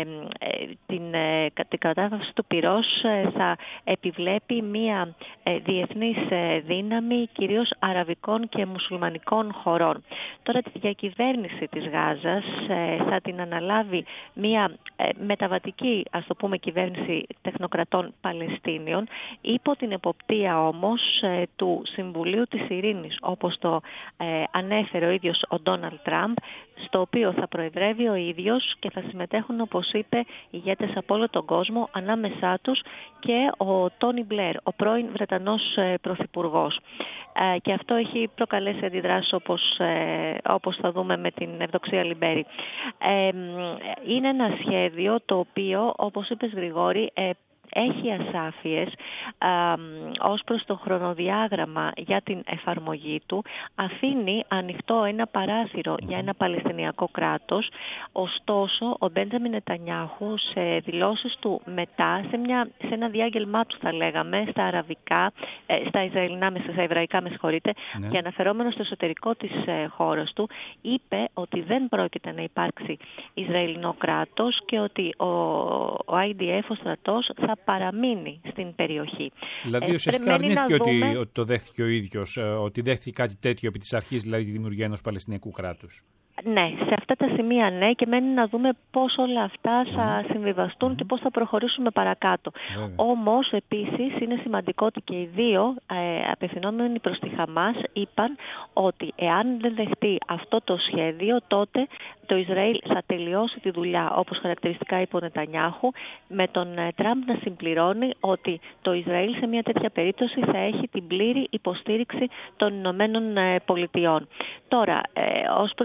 την, την κατάθεση του πυρός θα επιβλέπει μια διεθνής δύναμη, κυρίως αραβικών και μουσουλμανικών χωρών. Τώρα τη διακυβέρνηση της Γάζας θα την αναλάβει μια μεταβατική, ας το πούμε, κυβέρνηση τεχνοκρατών Παλαιστίνιων, υπό την εποπτεία όμως του Συμβουλίου της Ειρήνης, όπως το ε, ανέφερε ο ίδιος ο Ντόναλντ Τραμπ, στο οποίο θα προεδρεύει ο ίδιος και θα συμμετέχουν, όπως είπε, ηγέτες από όλο τον κόσμο, ανάμεσά τους και ο Τόνι Μπλερ, ο πρώην Βρετανός ε, πρωθυπουργός. Ε, και αυτό έχει προκαλέσει αντιδράσεις, όπως, ε, όπως θα δούμε με την Ευδοξία Λιμπέρη. Ε, είναι ένα σχέδιο το οποίο, όπως είπες Γρηγόρη, ε, έχει ασάφειες α, ως προς το χρονοδιάγραμμα για την εφαρμογή του, αφήνει ανοιχτό ένα παράθυρο για ένα Παλαιστινιακό κράτος. Ωστόσο, ο Μπέντζαμιν Νετανιάχου σε δηλώσεις του μετά, σε, μια, σε ένα διάγγελμά του θα λέγαμε, στα αραβικά, ε, στα Ισραηλινά, στα εβραϊκά με συγχωρείτε, ναι. και αναφερόμενο στο εσωτερικό της ε, χώρας του, είπε ότι δεν πρόκειται να υπάρξει Ισραηλινό κράτος και ότι ο, ο άι ντι εφ, ο στρατός, θα παραμείνει στην περιοχή. Δηλαδή ε, ουσιαστικά αρνήθηκε δούμε... ότι, ότι το δέχτηκε ο ίδιος, ότι δέχτηκε κάτι τέτοιο επί της αρχής, δηλαδή τη δημιουργία ενός Παλαιστινιακού κράτους. Ναι, σε αυτά τα σημεία ναι, και μένει να δούμε πώς όλα αυτά θα συμβιβαστούν mm. και πώς θα προχωρήσουμε παρακάτω. Βέβαια. Όμως, επίσης, είναι σημαντικό ότι και οι δύο ε, απευθυνόμενοι προς τη Χαμάς είπαν ότι εάν δεν δεχτεί αυτό το σχέδιο, τότε το Ισραήλ θα τελειώσει τη δουλειά, όπως χαρακτηριστικά είπε ο Νετανιάχου, με τον ε, Τραμπ να συμπληρώνει ότι το Ισραήλ σε μια τέτοια περίπτωση θα έχει την πλήρη υποστήριξη των Ηνωμένων ε, Πολιτειών. Τώρα, ε, ως προς την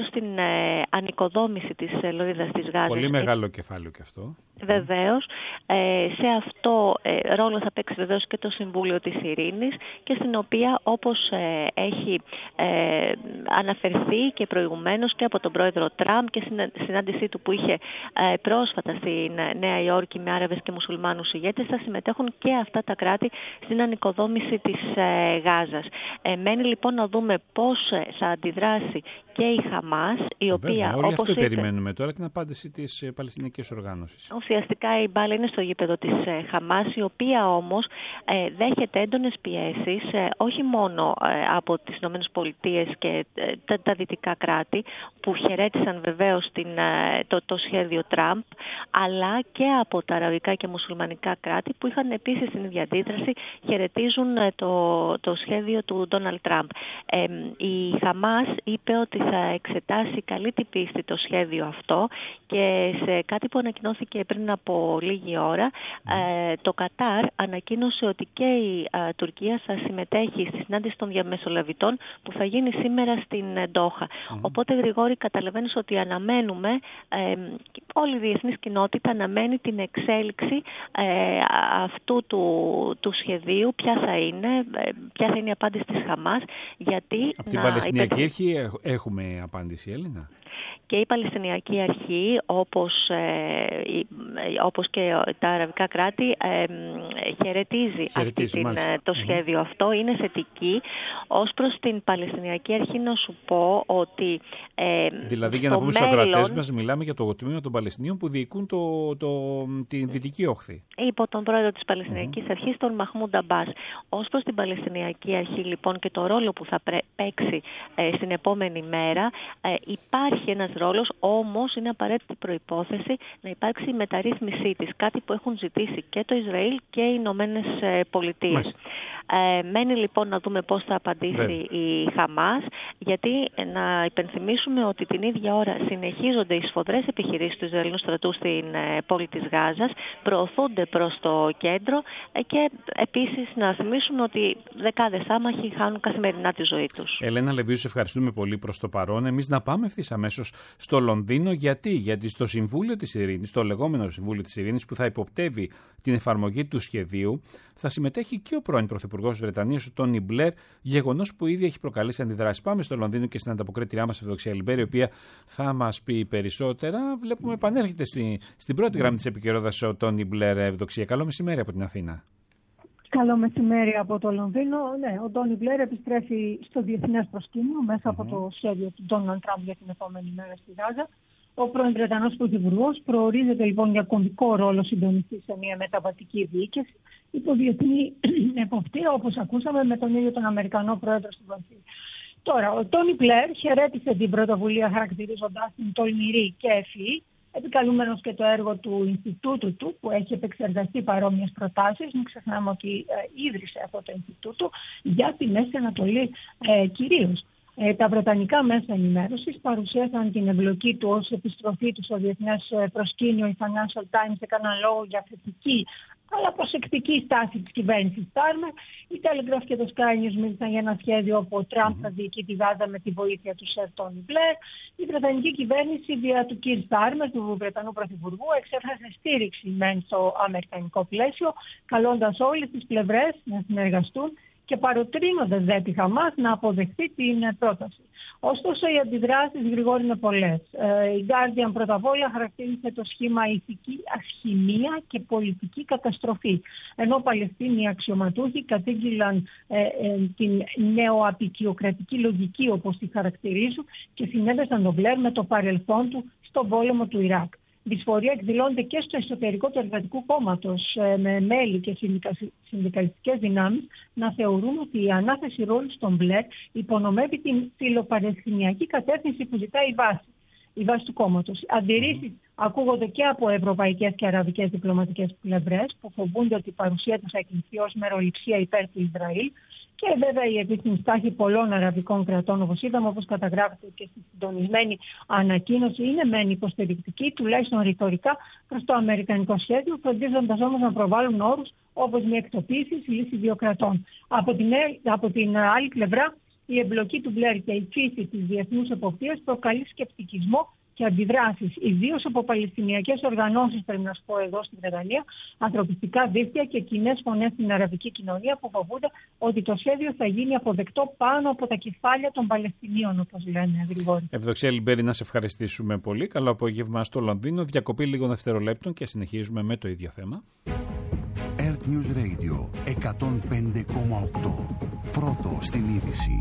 ε, ανοικοδόμηση της ε, λωρίδας της Γάζας. Πολύ μεγάλο κεφάλαιο και αυτό. Βεβαίως. Ε, σε αυτό ε, ρόλο θα παίξει βεβαίως και το Συμβούλιο της Ειρήνης, και στην οποία, όπως ε, έχει ε, αναφερθεί και προηγουμένως και από τον πρόεδρο Τραμπ και στην συνάντησή του που είχε ε, πρόσφατα στην Νέα Υόρκη με Άραβες και Μουσουλμάνους ηγέτες, θα συμμετέχουν και αυτά τα κράτη στην ανοικοδόμηση της ε, Γάζας. Ε, μένει λοιπόν να δούμε πώς θα αντιδράσει και η Χαμάς, η οποία, Βέβαια, όλοι όπως αυτό είπε, περιμένουμε τώρα, την απάντηση της ε, Παλαιστινικής Οργάνωσης. Ουσιαστικά η μπάλα είναι στο γήπεδο της ε, Χαμάς, η οποία όμως ε, δέχεται έντονες πιέσεις, ε, όχι μόνο ε, από τις ΗΠΑ και ε, τα, τα δυτικά κράτη, που χαιρέτησαν βεβαίως την, ε, το, το σχέδιο Τραμπ, αλλά και από τα αραβικά και μουσουλμανικά κράτη, που είχαν επίσης την ίδια αντίδραση, χαιρετίζουν ε, το, το σχέδιο του Ντόναλντ Τραμπ. Ε, η Χαμάς είπε ότι θα εξετάσει καλή την πίστη το σχέδιο αυτό, και σε κάτι που ανακοινώθηκε πριν από λίγη ώρα, ε, το Κατάρ ανακοίνωσε ότι και η ε, Τουρκία θα συμμετέχει στη συνάντηση των διαμεσολαβητών που θα γίνει σήμερα στην Ντόχα. Mm. Οπότε, Γρηγόρη, καταλαβαίνεις ότι αναμένουμε, ε, όλη η διεθνής κοινότητα αναμένει την εξέλιξη ε, αυτού του, του σχεδίου, ποια θα είναι, ε, ποια θα είναι η απάντηση της Χαμάς. Γιατί από την Παλαιστινιακή Αρχή έχουμε απάντηση, Έλληνα. Και η Παλαιστινιακή Αρχή, όπως, ε, όπως και τα αραβικά κράτη, ε, χαιρετίζει, χαιρετίζει αυτή την, το σχέδιο mm-hmm. αυτό, είναι θετική. Ως προς την Παλαιστινιακή Αρχή να σου πω ότι ε, δηλαδή, για να πούμε στους ακροατές μας, μιλάμε για το τμήμα των Παλαιστινίων που διοικούν το, το, την Δυτική Όχθη. Υπό τον πρόεδρο της Παλαιστινιακής mm-hmm. Αρχής, τον Μαχμούντ Αμπάς. Ως προς την Παλαιστινιακή Αρχή, λοιπόν, και το ρόλο που θα παίξει ε, στην επόμενη μέρα, ε, υπάρχει ένας ρόλος, όμως είναι απαραίτητη προϋπόθεση να υπάρξει η μεταρρύθμισή της, κάτι που έχουν ζητήσει και το Ισραήλ και οι Ηνωμένες Πολιτείες. Ε, μένει λοιπόν να δούμε πώς θα απαντήσει Βέβαια. η Χαμάς, γιατί να υπενθυμίσουμε ότι την ίδια ώρα συνεχίζονται οι σφοδρές επιχειρήσεις του Ισραηλινού στρατού στην ε, πόλη της Γάζας, προωθούνται προς το κέντρο ε, και επίσης να θυμίσουμε ότι δεκάδες άμαχοι χάνουν καθημερινά τη ζωή τους. Ελένα Λεβίου, σε ευχαριστούμε πολύ προς το παρόν. Εμείς να πάμε ευθύς αμέσως στο Λονδίνο. Γιατί? Γιατί στο Συμβούλιο της Ειρήνης, στο λεγόμενο Συμβούλιο της Ειρήνης, που θα υποπτεύει την εφαρμογή του σχεδίου, θα συμμετέχει και ο πρώην Πρωθυπουργός της Βρετανίας, ο Τόνι Μπλερ, γεγονός που ήδη έχει προκαλέσει αντιδράσεις. Πάμε στο Λονδίνο και στην ανταποκρίτριά μας, Ευδοξία Λιμπέρη, η οποία θα μας πει περισσότερα. Βλέπουμε επανέρχεται στη, στην πρώτη γραμμή της επικαιρότητας ο Τόνι Μπλερ. Ευδοξία, καλό μεσημέρι από την Αθήνα. Καλό μεσημέρι από το Λονδίνο. Ναι, ο Τόνι Μπλερ επιστρέφει στο διεθνές προσκήνιο μέσα mm-hmm. από το σχέδιο του Ντόναλντ Τραμπ για την επόμενη μέρα στη Γάζα. Ο πρώην Βρετανός Πρωθυπουργός προορίζεται λοιπόν για κομβικό ρόλο συντονιστή σε μια μεταβατική διοίκηση υπό διεθνή εποπτεία, όπως ακούσαμε, με τον ίδιο τον Αμερικανό πρόεδρο στην Βασίλεια. Τώρα, ο Τόνι Μπλερ χαιρέτησε την πρωτοβουλία χαρακτηρίζοντας την τολμηρή και ευφυή, επικαλούμενος και το έργο του Ινστιτούτου του, που έχει επεξεργαστεί παρόμοιες προτάσεις. Μην ξεχνάμε ότι ε, ίδρυσε αυτό το Ινστιτούτο για τη Μέση Ανατολή ε, κυρίως. Ε, τα βρετανικά μέσα ενημέρωσης παρουσίασαν την εμπλοκή του ως επιστροφή του στο διεθνές προσκήνιο. Οι Financial Times έκαναν λόγο για θετική αλλά προσεκτική στάση της κυβέρνησης Στάρμερ. Η Telegraph και το Sky News μίλησαν για ένα σχέδιο όπου ο Τραμπ θα διοικεί τη Γάζα με τη βοήθεια του Σερ Τόνι Μπλερ. Η βρετανική κυβέρνηση δια του Κιρ Στάρμερ, του Βρετανού Πρωθυπουργού, εξέφρασε στήριξη μεν στο αμερικανικό πλαίσιο, καλώντας όλες τις πλευρές να συνεργαστούν και παροτρύνοντας δε τη Χαμάς να αποδεχτεί την πρόταση. Ωστόσο, οι αντιδράσεις, Γρηγόρη, είναι πολλές. Η Guardian πρώτα απ' όλα χαρακτήρισε το σχήμα ηθική ασχημία και πολιτική καταστροφή. Ενώ Παλαιστίνοι αξιωματούχοι κατήγγυλαν ε, ε, την νεοαπικιοκρατική λογική, όπως τη χαρακτηρίζουν, και συνέδεσαν τον Μπλερ με το παρελθόν του στον πόλεμο του Ιράκ. Δυσφορία εκδηλώνεται και στο εσωτερικό του Εργατικού Κόμματος, με μέλη και συνδικαλιστικές δυνάμεις να θεωρούν ότι η ανάθεση ρόλου στον Μπλερ υπονομεύει την φιλοπαλαιστινιακή κατεύθυνση που ζητάει η βάση, η βάση του κόμματος. Αντιρρήσεις ακούγονται και από ευρωπαϊκές και αραβικές διπλωματικές πλευρές που φοβούνται ότι η παρουσία τους θα εκκληθεί ως μεροληψία υπέρ του Ισραήλ. Και βέβαια η επίσημη στάχη πολλών αραβικών κρατών, όπως είδαμε, όπως καταγράφεται και στη συντονισμένη ανακοίνωση, είναι μεν υποστηρικτική, τουλάχιστον ρητορικά, προς το αμερικανικό σχέδιο, φροντίζοντας όμως να προβάλλουν όρους όπως μια εκτοπίση, λύση δύο κρατών. Από την, από την άλλη πλευρά, η εμπλοκή του Μπλερ και η φύση της διεθνούς εποπτείας προκαλεί σκεπτικισμό και αντιδράσεις, ιδίως από παλαιστινιακές οργανώσεις, πρέπει να σου πω εδώ στην Βρετανία, ανθρωπιστικά δίκτυα και κοινές φωνές στην αραβική κοινωνία που φοβούνται ότι το σχέδιο θα γίνει αποδεκτό πάνω από τα κεφάλια των Παλαιστινίων, όπως λένε, Γρηγόρη. Ευδοξία Λιμπέρη, να σε ευχαριστήσουμε πολύ. Καλό απόγευμα στο Λονδίνο. Διακοπή λίγων δευτερολέπτων και συνεχίζουμε με το ίδιο θέμα. Earth News Radio εκατόν πέντε κόμμα οκτώ. Πρώτο στην είδηση.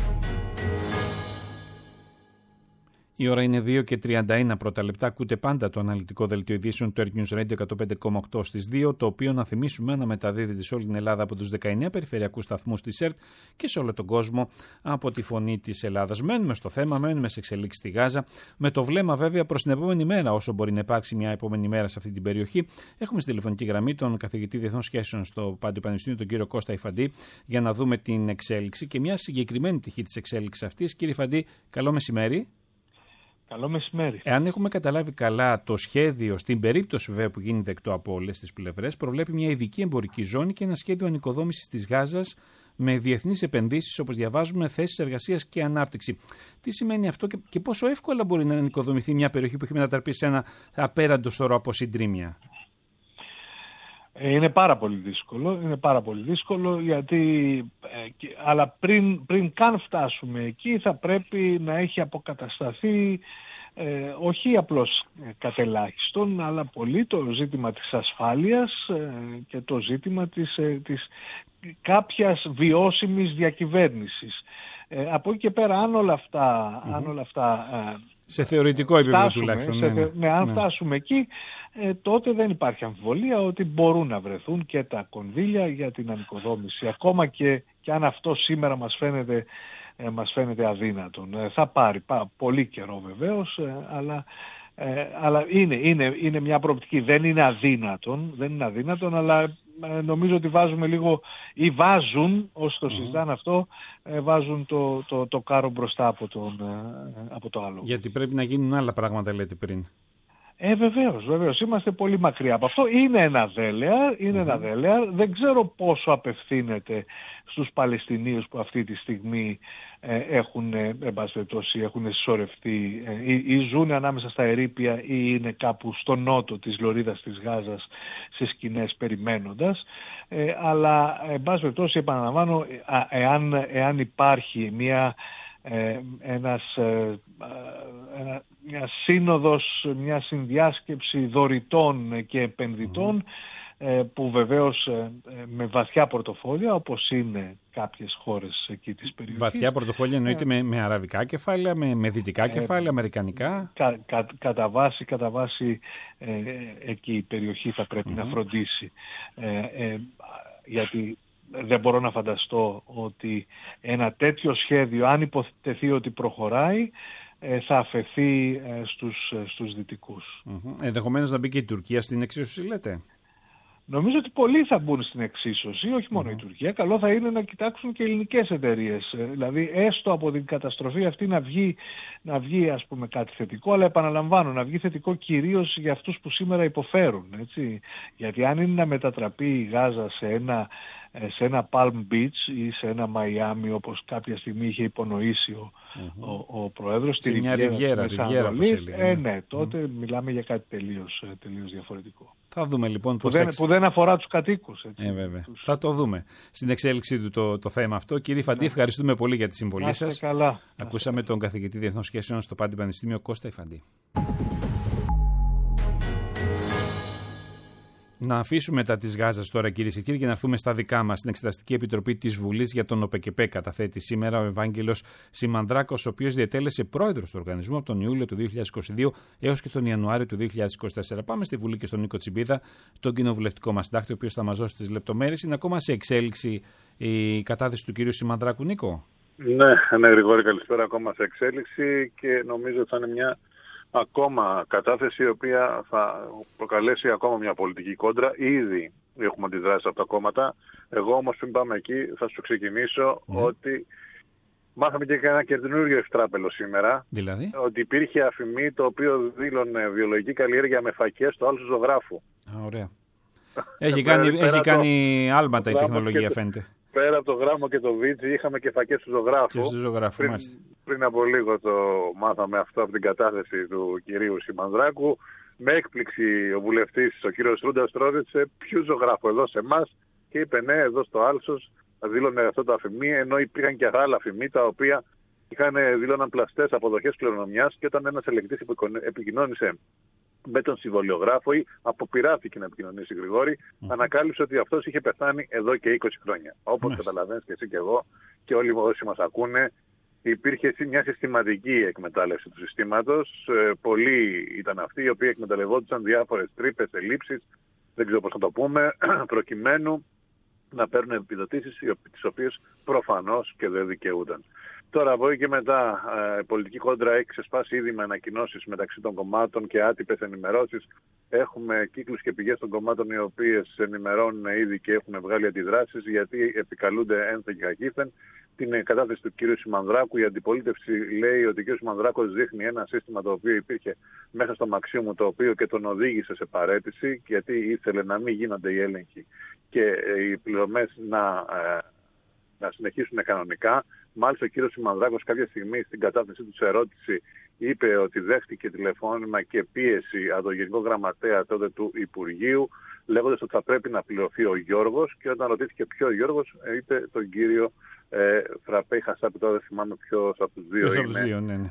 Η ώρα είναι δύο και τριάντα ένα πρώτα λεπτά. Ακούτε πάντα το αναλυτικό δελτίο ειδήσεων του Earth News Radio εκατόν πέντε κόμμα οκτώ στις δύο, το οποίο, να θυμίσουμε, αναμεταδίδεται σε όλη την Ελλάδα από τους δεκαεννέα περιφερειακούς σταθμούς της ΕΡΤ και σε όλο τον κόσμο από τη Φωνή της Ελλάδας. Μένουμε στο θέμα, μένουμε σε εξελίξεις στη Γάζα, με το βλέμμα βέβαια προς την επόμενη μέρα, όσο μπορεί να υπάρξει μια επόμενη μέρα σε αυτή την περιοχή. Έχουμε στη τηλεφωνική γραμμή τον καθηγητή Διεθνών Σχέσεων στο Πάντιο Πανεπιστήμιο, τον κύριο Κώστα Ιφαντή, για να δούμε την εξέλιξη και μια συγκεκριμένη πτυχή της εξέλιξης αυτής. Κύριε Ιφαντή, καλό μεσημέρι. Καλό μεσημέρι. Εάν έχουμε καταλάβει καλά, το σχέδιο, στην περίπτωση βέβαια που γίνει δεκτό από όλες τις πλευρές, προβλέπει μια ειδική εμπορική ζώνη και ένα σχέδιο ανοικοδόμησης της Γάζας με διεθνείς επενδύσεις, όπως διαβάζουμε, θέσεις εργασίας και ανάπτυξη. Τι σημαίνει αυτό και, και πόσο εύκολα μπορεί να ανοικοδομηθεί μια περιοχή που έχει μετατραπεί σε ένα απέραντο σωρό από συντρίμμια? Είναι πάρα πολύ δύσκολο, είναι πάρα πολύ δύσκολο γιατί, ε, αλλά πριν, πριν καν φτάσουμε εκεί θα πρέπει να έχει αποκατασταθεί ε, όχι απλώς κατελάχιστον, αλλά πολύ το ζήτημα της ασφάλειας ε, και το ζήτημα της, ε, της κάποιας βιώσιμης διακυβέρνησης. Ε, από εκεί και πέρα, αν όλα αυτά... Mm-hmm. Αν όλα αυτά ε, σε θεωρητικό επίπεδο φτάσουμε, τουλάχιστον. Σε, ναι, ναι, αν ναι. φτάσουμε εκεί, ε, τότε δεν υπάρχει αμφιβολία ότι μπορούν να βρεθούν και τα κονδύλια για την ανοικοδόμηση. Ακόμα και, και αν αυτό σήμερα μας φαίνεται, ε, μας φαίνεται αδύνατον. Ε, θα πάρει πά, πολύ καιρό βεβαίως, ε, αλλά, ε, αλλά είναι, είναι, είναι μια προοπτική. Δεν είναι αδύνατον, δεν είναι αδύνατον, αλλά ε, νομίζω ότι βάζουμε λίγο, ή βάζουν, όσοι το συζητάνε mm. αυτό, ε, βάζουν το, το, το κάρο μπροστά από, τον, ε, από το άλλο. Γιατί πρέπει να γίνουν άλλα πράγματα, λέτε πριν. Ε, βεβαίως, βεβαίως. Είμαστε πολύ μακριά από αυτό. Είναι ένα δέλεαρ, είναι mm-hmm. ένα δέλεαρ. Δεν ξέρω πόσο απευθύνεται στους Παλαιστινίους που αυτή τη στιγμή ε, έχουν, ε, έχουν συσσωρευτεί ε, ή, ή ζουν ανάμεσα στα ερείπια ή είναι κάπου στο νότο της λωρίδας της Γάζας σε σκηνές περιμένοντας. Ε, αλλά, εν πάση περιπτώσει, επαναλαμβάνω, ε, εάν, εάν υπάρχει μια... Ε, ένας, ε, ένα, μια σύνοδος, μια συνδιάσκεψη δωρητών και επενδυτών mm. ε, που βεβαίως ε, με βαθιά πορτοφόλια, όπως είναι κάποιες χώρες εκεί της περιοχής. Βαθιά πορτοφόλια εννοείται ε, με, με αραβικά κεφάλαια, με, με δυτικά ε, κεφάλαια, αμερικανικά. Κα, κα, κατά βάση, κατά βάση ε, εκεί η περιοχή θα πρέπει mm. να φροντίσει. Ε, ε, γιατί δεν μπορώ να φανταστώ ότι ένα τέτοιο σχέδιο, αν υποθετηθεί ότι προχωράει, θα αφαιθεί στους, στους δυτικούς. Mm-hmm. Ενδεχομένως να μπει και η Τουρκία στην εξίσωση, λέτε? Νομίζω ότι πολλοί θα μπουν στην εξίσωση, όχι μόνο mm-hmm. η Τουρκία. Καλό θα είναι να κοιτάξουν και ελληνικές εταιρείες. Δηλαδή, έστω από την καταστροφή αυτή να βγει, να βγει ας πούμε, κάτι θετικό, αλλά επαναλαμβάνω, να βγει θετικό κυρίως για αυτούς που σήμερα υποφέρουν. Έτσι. Γιατί αν είναι να μετατραπεί η Γάζα σε ένα, σε ένα Palm Beach ή σε ένα Μαϊάμι, όπως κάποια στιγμή είχε υπονοήσει ο, mm-hmm. ο, ο Πρόεδρος, σε μια ριβιέρα, ριβιέρα που σε ε, ναι, τότε mm-hmm. μιλάμε για κάτι τελείως, τελείως διαφορετικό. Θα δούμε λοιπόν που, δεν, που δεν αφορά τους κατοίκους. Έτσι, ε, βέβαια. Τους... Θα το δούμε στην εξέλιξή του το, το θέμα αυτό. Κύριε Ιφαντή, ναι. ευχαριστούμε πολύ για τη συμβολή σας. Καλά. Ακούσαμε τον καθηγητή Διεθνών Σχέσεων στο Πάντιο Πανεπιστήμιο, Κώστα Ιφαντή. Να αφήσουμε τα της Γάζας τώρα, κυρίες και κύριοι, και να έρθουμε στα δικά μας. Στην Εξεταστική Επιτροπή της Βουλής για τον ΟΠΕΚΕΠΕ καταθέτει σήμερα ο Ευάγγελος Σιμανδράκος, ο οποίος διετέλεσε πρόεδρος του οργανισμού από τον Ιούλιο του δύο χιλιάδες είκοσι δύο έως και τον Ιανουάριο του δύο χιλιάδες είκοσι τέσσερα. Πάμε στη Βουλή και στον Νίκο Τσιμπίδα, τον κοινοβουλευτικό μας συντάκτη, ο οποίος θα μας δώσει τις λεπτομέρειες. Είναι ακόμα σε εξέλιξη η κατάθεση του κυρίου Σιμανδράκου, Νίκο? Ναι, ναι, Γρηγόρη, καλησπέρα. Ακόμα σε εξέλιξη και νομίζω ότι θα είναι μια ακόμα κατάθεση η οποία θα προκαλέσει ακόμα μια πολιτική κόντρα. Ήδη έχουμε αντιδράσει από τα κόμματα. Εγώ όμως πριν πάμε εκεί θα σου ξεκινήσω ναι. ότι μάθαμε και ένα καινούργιο ευτράπελο σήμερα. Δηλαδή? Ότι υπήρχε αφημί το οποίο δήλωνε βιολογική καλλιέργεια με φακές στο άλλο ζωγράφου. Α, ωραία. Έχει κάνει, έχει κάνει άλματα η τεχνολογία, φαίνεται. πέρα από το Γράμμο και το Βίτζι είχαμε και φακές του ζωγράφου. Και του ζωγράφου, πριν, πριν από λίγο το μάθαμε αυτό από την κατάθεση του κυρίου Σιμανδράκου. Με έκπληξη ο βουλευτής, ο κύριος Ρούντας, ρώτησε ποιου ζωγράφου εδώ σε εμάς και είπε ναι, εδώ στο Άλσος δήλωνε αυτό το αφημί, ενώ υπήρχαν και άλλα αφημί τα οποία είχαν δήλωναν πλαστές αποδοχές κληρονομιάς και όταν ένας ελεγκτής επικοινώνησε με τον συμβολιογράφο ή αποπειράθηκε να επικοινωνήσει Γρηγόρη, mm. ανακάλυψε ότι αυτός είχε πεθάνει εδώ και είκοσι χρόνια. Όπως mm. καταλαβαίνεις και εσύ και εγώ και όλοι όσοι μας ακούνε, υπήρχε μια συστηματική εκμετάλλευση του συστήματος. Ε, πολλοί ήταν αυτοί οι οποίοι εκμεταλλευόντουσαν διάφορες τρύπες, ελλείψεις, δεν ξέρω πώς θα το πούμε, προκειμένου να παίρνουν επιδοτήσεις τις οποίες προφανώς και δεν δικαιούνταν. Τώρα από εκεί και μετά η ε, πολιτική κόντρα έχει ξεσπάσει ήδη με ανακοινώσεις μεταξύ των κομμάτων και άτυπες ενημερώσεις. Έχουμε κύκλους και πηγές των κομμάτων οι οποίες ενημερώνουν ήδη και έχουν βγάλει αντιδράσεις γιατί επικαλούνται ένθεν και κακήθεν την κατάθεση του κ. Σιμανδράκου. Η αντιπολίτευση λέει ότι ο κ. Σιμανδράκος δείχνει ένα σύστημα το οποίο υπήρχε μέσα στο Μαξίμου, το οποίο και τον οδήγησε σε παραίτηση γιατί ήθελε να μην γίνονται οι έλεγχοι και οι πληρωμές να, ε, να συνεχίσουν κανονικά. Μάλιστα ο κύριος Σιμανδράκος κάποια στιγμή στην κατάθεσή του σε ερώτηση είπε ότι δέχτηκε τηλεφώνημα και πίεση από τον Γενικό Γραμματέα τότε του Υπουργείου, λέγοντας ότι θα πρέπει να πληρωθεί ο Γιώργος, και όταν ρωτήθηκε ποιο ο Γιώργος είπε τον κύριο ε, Φραπέ Χασάπη, τώρα δεν θυμάμαι ποιος από τους δύο είναι. Από τους δύο, ναι, ναι.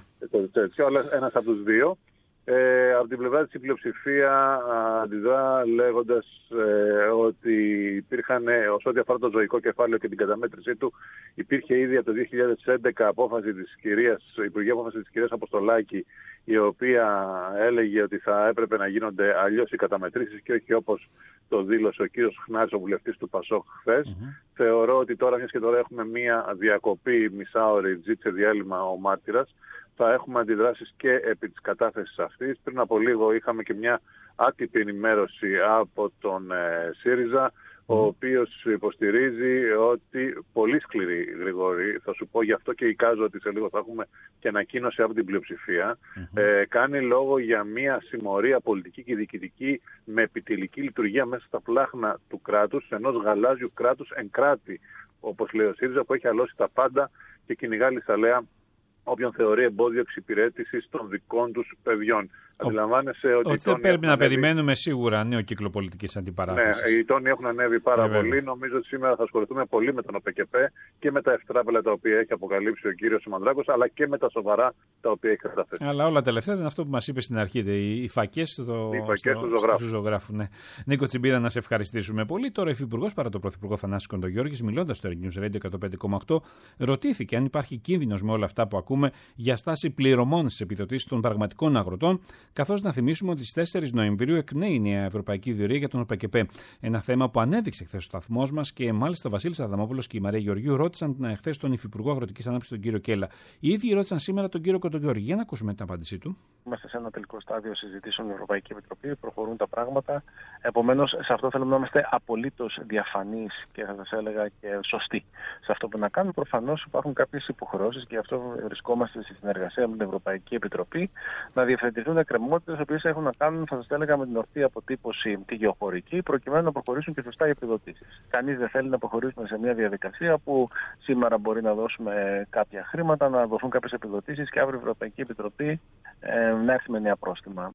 Ένας από τους δύο. Ε, από την πλευρά της η πλειοψηφία αντιδρά λέγοντας ε, ότι υπήρχαν, ε, ως ό,τι αφορά το ζωικό κεφάλαιο και την καταμέτρησή του, υπήρχε ήδη από το δύο χιλιάδες έντεκα απόφαση της κυρίας, υπουργική απόφαση της κυρίας Αποστολάκη, η οποία έλεγε ότι θα έπρεπε να γίνονται αλλιώς οι καταμετρήσεις και όχι όπως το δήλωσε ο κύριος Χνάρης, ο βουλευτής του Πασόκ χθες. Mm-hmm. Θεωρώ ότι τώρα, μιας και τώρα έχουμε μία διακοπή μισάωρη, ζήτησε διάλειμμα ο μάρτυρας, θα έχουμε αντιδράσεις και επί της κατάθεσης αυτής. Πριν από λίγο είχαμε και μια άτυπη ενημέρωση από τον ε, ΣΥΡΙΖΑ, mm. ο οποίος υποστηρίζει ότι πολύ σκληρή, Γρηγόρη, θα σου πω γι' αυτό και εικάζω ότι σε λίγο θα έχουμε και ανακοίνωση από την πλειοψηφία, mm-hmm. ε, κάνει λόγο για μια συμμορία πολιτική και διοικητική με επιτελική λειτουργία μέσα στα πλάχνα του κράτους, ενός γαλάζιου κράτους εν κράτη, όπως λέει ο ΣΥΡΙΖΑ, που έχει αλώσει τα πάντα και κυνηγά λησαλέα όποιον θεωρεί εμπόδιο εξυπηρέτησης των δικών τους παιδιών. Αντιλαμβάνεσαι ότι. Ότι δεν πρέπει να ανέβει... περιμένουμε σίγουρα νέο κύκλο πολιτικής αντιπαράθεσης. Ναι, οι τόνοι έχουν ανέβει πάρα ε, πολύ. Νομίζω ότι σήμερα θα ασχοληθούμε πολύ με τον ΟΠΕΚΕΠΕ και με τα ευτράπελα τα οποία έχει αποκαλύψει ο κύριος Σιμανδράκος, αλλά και με τα σοβαρά τα οποία έχει καταθέσει. Αλλά όλα τελευταία είναι αυτό που μας είπε στην αρχή, οι φακές στο... του ζωγράφου. ζωγράφου ναι. Νίκο Τσιμπίδα, να σε ευχαριστήσουμε πολύ. Τώρα, ο Υφυπουργός παρά τον Πρωθυπουργό Θανάση Κοντογιώργης, μιλώντας στο News Radio εκατόν πέντε κόμμα οκτώ, ρωτήθηκε αν υπάρχει κίνδυνος με όλα αυτά που ακούμε για στάση πληρωμών στις επιδοτήσεις των πραγματικών αγροτών, καθώς να θυμίσουμε ότι στις τέσσερις Νοεμβρίου εκνέει η νέα Ευρωπαϊκή Διορία για τον ΟΠΕΚΕΠΕ. Ένα θέμα που ανέδειξε χθες ο σταθμός μας και μάλιστα ο Βασίλης Αδαμόπουλος και η Μαρία Γεωργίου ρώτησαν χθες τον Υφυπουργό Αγροτικής Ανάπτυξης, τον κύριο Κέλλα. Οι ίδιοι ρώτησαν σήμερα τον κύριο Κοντογιώργη. Για να ακούσουμε την απάντησή του. Είμαστε σε ένα τελικό στάδιο συζητήσεων με την Ευρωπαϊκή Επιτροπή, προχωρούν τα πράγματα. Επομένως, σε αυτό θέλουμε να είμαστε απολύτως διαφανείς και θα σας έλεγα και σωστοί. Σε αυτό που να κάνουμε, προφανώς υπάρχουν κάποιες υποχρεώσεις και γι' αυτό βρισκόμαστε στη συνεργασία με την Ευρωπαϊκή Επιτροπή να διευθετηθούν εκκρεμότητες, οι οποίες έχουν να κάνουν, θα σας έλεγα, με την ορθή αποτύπωση τη γεωχωρική, προκειμένου να προχωρήσουν και σωστά οι επιδοτήσεις. Κανείς δεν θέλει να προχωρήσουμε σε μια διαδικασία που σήμερα μπορεί να δώσουμε κάποια χρήματα, να δοθούν κάποιες επιδοτήσεις και αύριο η Ευρωπαϊκή Επιτροπή ε, να έρθει με νέα πρόστιμα.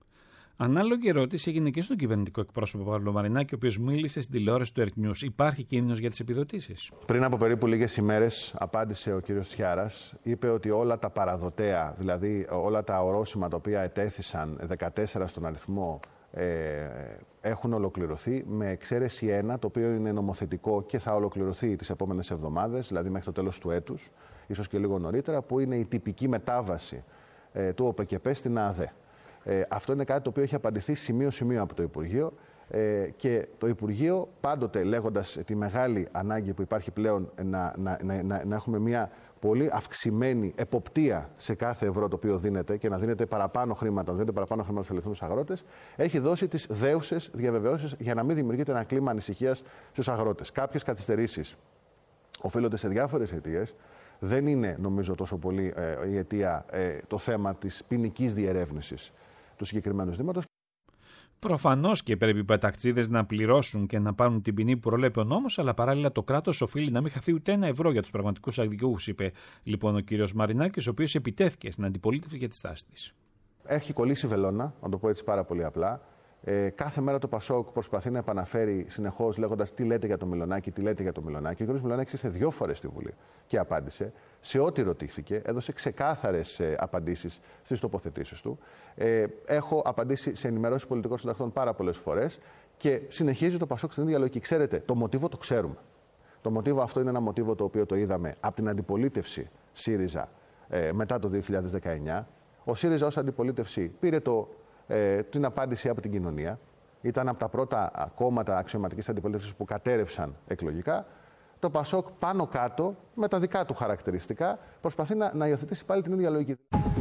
Ανάλογη ερώτηση έγινε και στον κυβερνητικό εκπρόσωπο Παύλο Μαρινάκη, ο οποίος μίλησε στην τηλεόραση του Earth News. Υπάρχει κίνδυνος για τις επιδοτήσεις? Πριν από περίπου λίγες ημέρες απάντησε ο κύριος Σιάρας. Είπε ότι όλα τα παραδοτέα, δηλαδή όλα τα ορόσημα τα οποία ετέθησαν δεκατέσσερα στον αριθμό, ε, έχουν ολοκληρωθεί, με εξαίρεση ένα, το οποίο είναι νομοθετικό και θα ολοκληρωθεί τις επόμενες εβδομάδες, δηλαδή μέχρι το τέλος του έτους, ίσως και λίγο νωρίτερα, που είναι η τυπική μετάβαση ε, του ΟΠΕΚΕΠΕ στην ΑΔΕ. Ε, αυτό είναι κάτι το οποίο έχει απαντηθεί σημείο-σημείο από το Υπουργείο ε, και το Υπουργείο, πάντοτε λέγοντας τη μεγάλη ανάγκη που υπάρχει πλέον να, να, να, να έχουμε μια πολύ αυξημένη εποπτεία σε κάθε ευρώ το οποίο δίνεται και να δίνεται παραπάνω χρήματα, να δίνεται παραπάνω χρήματα στους ελευθερούς αγρότες, έχει δώσει τις δέουσες διαβεβαιώσεις για να μην δημιουργείται ένα κλίμα ανησυχίας στους αγρότες. Κάποιες καθυστερήσεις οφείλονται σε διάφορες αιτίες. Δεν είναι, νομίζω, τόσο πολύ ε, η αιτία ε, το θέμα της ποινικής διερεύνησης του συγκεκριμένου ζητήματος. Προφανώς και πρέπει οι πεταξίδες να πληρώσουν και να πάρουν την ποινή που προλέπει ο νόμος, αλλά παράλληλα το κράτος οφείλει να μην χαθεί ούτε ένα ευρώ για τους πραγματικούς αδικαιούχους, είπε λοιπόν ο κύριος Μαρινάκης, ο οποίος επιτέθηκε στην αντιπολίτευση για τη στάση της. Έχει κολλήσει βελόνα, να το πω έτσι πάρα πολύ απλά. Ε, κάθε μέρα το Πασόκ προσπαθεί να επαναφέρει συνεχώς λέγοντας τι λέτε για το Μηλονάκη, τι λέτε για το Μηλονάκη. Ο κ. Μηλονάκης ήρθε δύο φορές στη Βουλή και απάντησε σε ό,τι ρωτήθηκε, έδωσε ξεκάθαρες ε, απαντήσεις στις τοποθετήσεις του. Ε, έχω απαντήσει σε ενημερώσεις πολιτικών συντακτών πάρα πολλές φορές και συνεχίζει το Πασόκ στην ίδια λογική. Ξέρετε, το μοτίβο το ξέρουμε. Το μοτίβο αυτό είναι ένα μοτίβο το οποίο το είδαμε από την αντιπολίτευση ΣΥΡΙΖΑ ε, μετά το δύο χιλιάδες δεκαεννιά. Ο ΣΥΡΙΖΑ ως αντιπολίτευση πήρε το. Ε, την απάντηση από την κοινωνία. Ήταν από τα πρώτα κόμματα αξιωματικής αντιπολίτευσης που κατέρευσαν εκλογικά. Το Πασόκ πάνω κάτω, με τα δικά του χαρακτηριστικά, προσπαθεί να, να υιοθετήσει πάλι την ίδια λογική.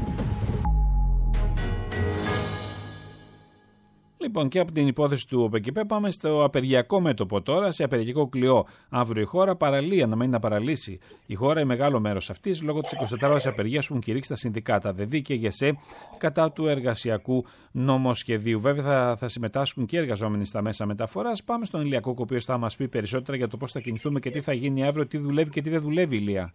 Λοιπόν, και από την υπόθεση του ΟΠΕΚΙΠΕ πάμε στο απεργιακό μέτωπο τώρα, σε απεργιακό κλειό. Αύριο η χώρα παραλύει, αναμένει να παραλύσει η χώρα ή μεγάλο μέρος αυτής λόγω της εικοσιτετράωρης απεργίας που έχουν κηρύξει τα συνδικάτα ΔΕΔΗ και ΓΕΣΕ κατά του εργασιακού νομοσχεδίου. Βέβαια θα, θα συμμετάσχουν και οι εργαζόμενοι στα μέσα μεταφοράς. Πάμε στον Ηλιακό, ο οποίος θα μας πει περισσότερα για το πώς θα κινηθούμε και τι θα γίνει αύριο, τι δουλεύει και τι δεν δουλεύει, Ηλία.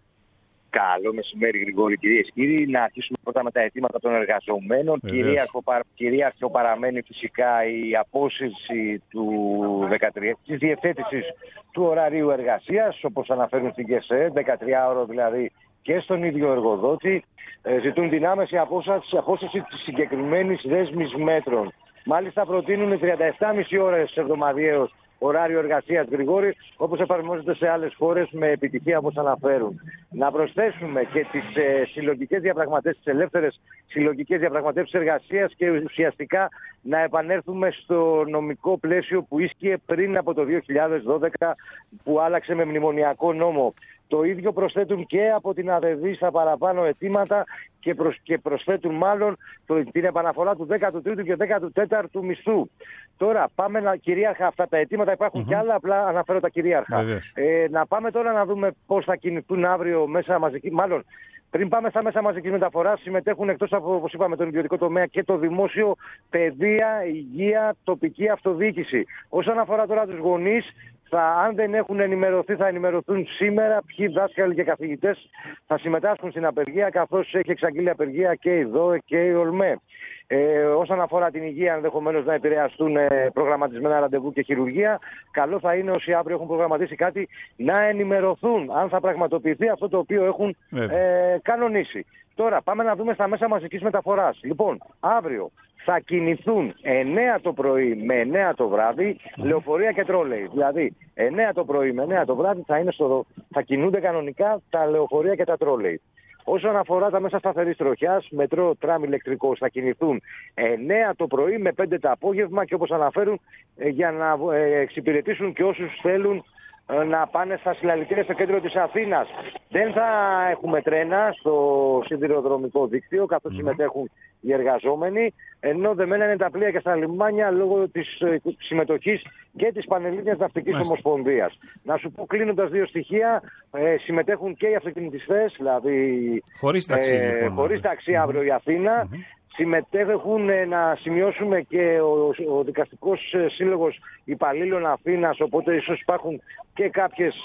Καλό μεσημέρι, Γρηγόρη, κυρίες και κύριοι. Να αρχίσουμε πρώτα με τα αιτήματα των εργαζομένων. Κυρίαρχο, κυρίαρχο παραμένει φυσικά η απόσυρση του δεκατρία, της διευθέτησης του ωραρίου εργασίας, όπως αναφέρουν στην ΓΕΣΕ, δεκατρία ώρο δηλαδή και στον ίδιο εργοδότη. Ε, ζητούν την άμεση απόσυρση, απόσυρση της συγκεκριμένης δέσμης μέτρων. Μάλιστα προτείνουν τριάντα επτά κόμμα πέντε ώρες εβδομαδιαίως ωράριο εργασίας, Γρηγόρη, όπως εφαρμόζεται σε άλλες χώρες με επιτυχία, όπως αναφέρουν. Να προσθέσουμε και τις ε, συλλογικές διαπραγματεύσεις, τις ελεύθερες συλλογικές διαπραγματεύσεις εργασίας και ουσιαστικά να επανέλθουμε στο νομικό πλαίσιο που ίσχυε πριν από το δύο χιλιάδες δώδεκα, που άλλαξε με μνημονιακό νόμο. Το ίδιο προσθέτουν και από την ΑΔΕΔΗ στα παραπάνω αιτήματα και, προσ, και προσθέτουν μάλλον το, την επαναφορά του δέκατου τρίτου και δέκατου τέταρτου μισθού. Τώρα πάμε να, κυρίαρχα αυτά τα αιτήματα, υπάρχουν mm-hmm. και άλλα, απλά αναφέρω τα κυρίαρχα. Ε, να πάμε τώρα να δούμε πώς θα κινηθούν αύριο μέσα μαζική, μάλλον πριν πάμε στα μέσα μαζικής μεταφοράς, συμμετέχουν εκτός από, όπως είπαμε, τον ιδιωτικό τομέα και το δημόσιο, παιδεία, υγεία, τοπική αυτοδιοίκηση. Όσον αφορά τώρα τους γονείς, θα, αν δεν έχουν ενημερωθεί, θα ενημερωθούν σήμερα ποιοι δάσκαλοι και καθηγητές θα συμμετάσχουν στην απεργία, καθώς έχει εξαγγείλει απεργία και η ΔΟΕ και η ΟΛΜΕ. Ε, όσον αφορά την υγεία, ενδεχομένως να επηρεαστούν ε, προγραμματισμένα ραντεβού και χειρουργία. Καλό θα είναι όσοι αύριο έχουν προγραμματίσει κάτι να ενημερωθούν αν θα πραγματοποιηθεί αυτό το οποίο έχουν ε, κανονίσει. Τώρα πάμε να δούμε στα μέσα μαζικής μεταφοράς. Λοιπόν, αύριο θα κινηθούν εννέα το πρωί με εννέα το βράδυ λεωφορεία και τρόλεϊ. Δηλαδή εννέα το πρωί με εννέα το βράδυ θα, είναι στο, θα κινούνται κανονικά τα λεωφορεία και τα τρόλεϊ. Όσον αφορά τα μέσα σταθερής τροχιάς, μετρό, τραμ, ηλεκτρικός θα κινηθούν εννέα το πρωί με πέντε το απόγευμα και όπως αναφέρουν για να εξυπηρετήσουν και όσους θέλουν να πάνε στα συλλαλητήρια στο κέντρο της Αθήνας. Δεν θα έχουμε τρένα στο σιδηροδρομικό δίκτυο, καθώς mm. συμμετέχουν οι εργαζόμενοι, ενώ δεμένα είναι τα πλοία και στα λιμάνια λόγω της συμμετοχής και της Πανελλήνιας Ναυτικής Ομοσπονδίας. Να σου πω κλείνοντας δύο στοιχεία, ε, συμμετέχουν και οι αυτοκινητιστές, δηλαδή χωρίς ταξί, ε, λοιπόν, χωρίς ταξί αύριο η Αθήνα. Mm-hmm. Συμμετέχουν, να σημειώσουμε, και ο, ο Δικαστικός Σύλλογος Υπαλλήλων Αθήνας, οπότε ίσως υπάρχουν και κάποιες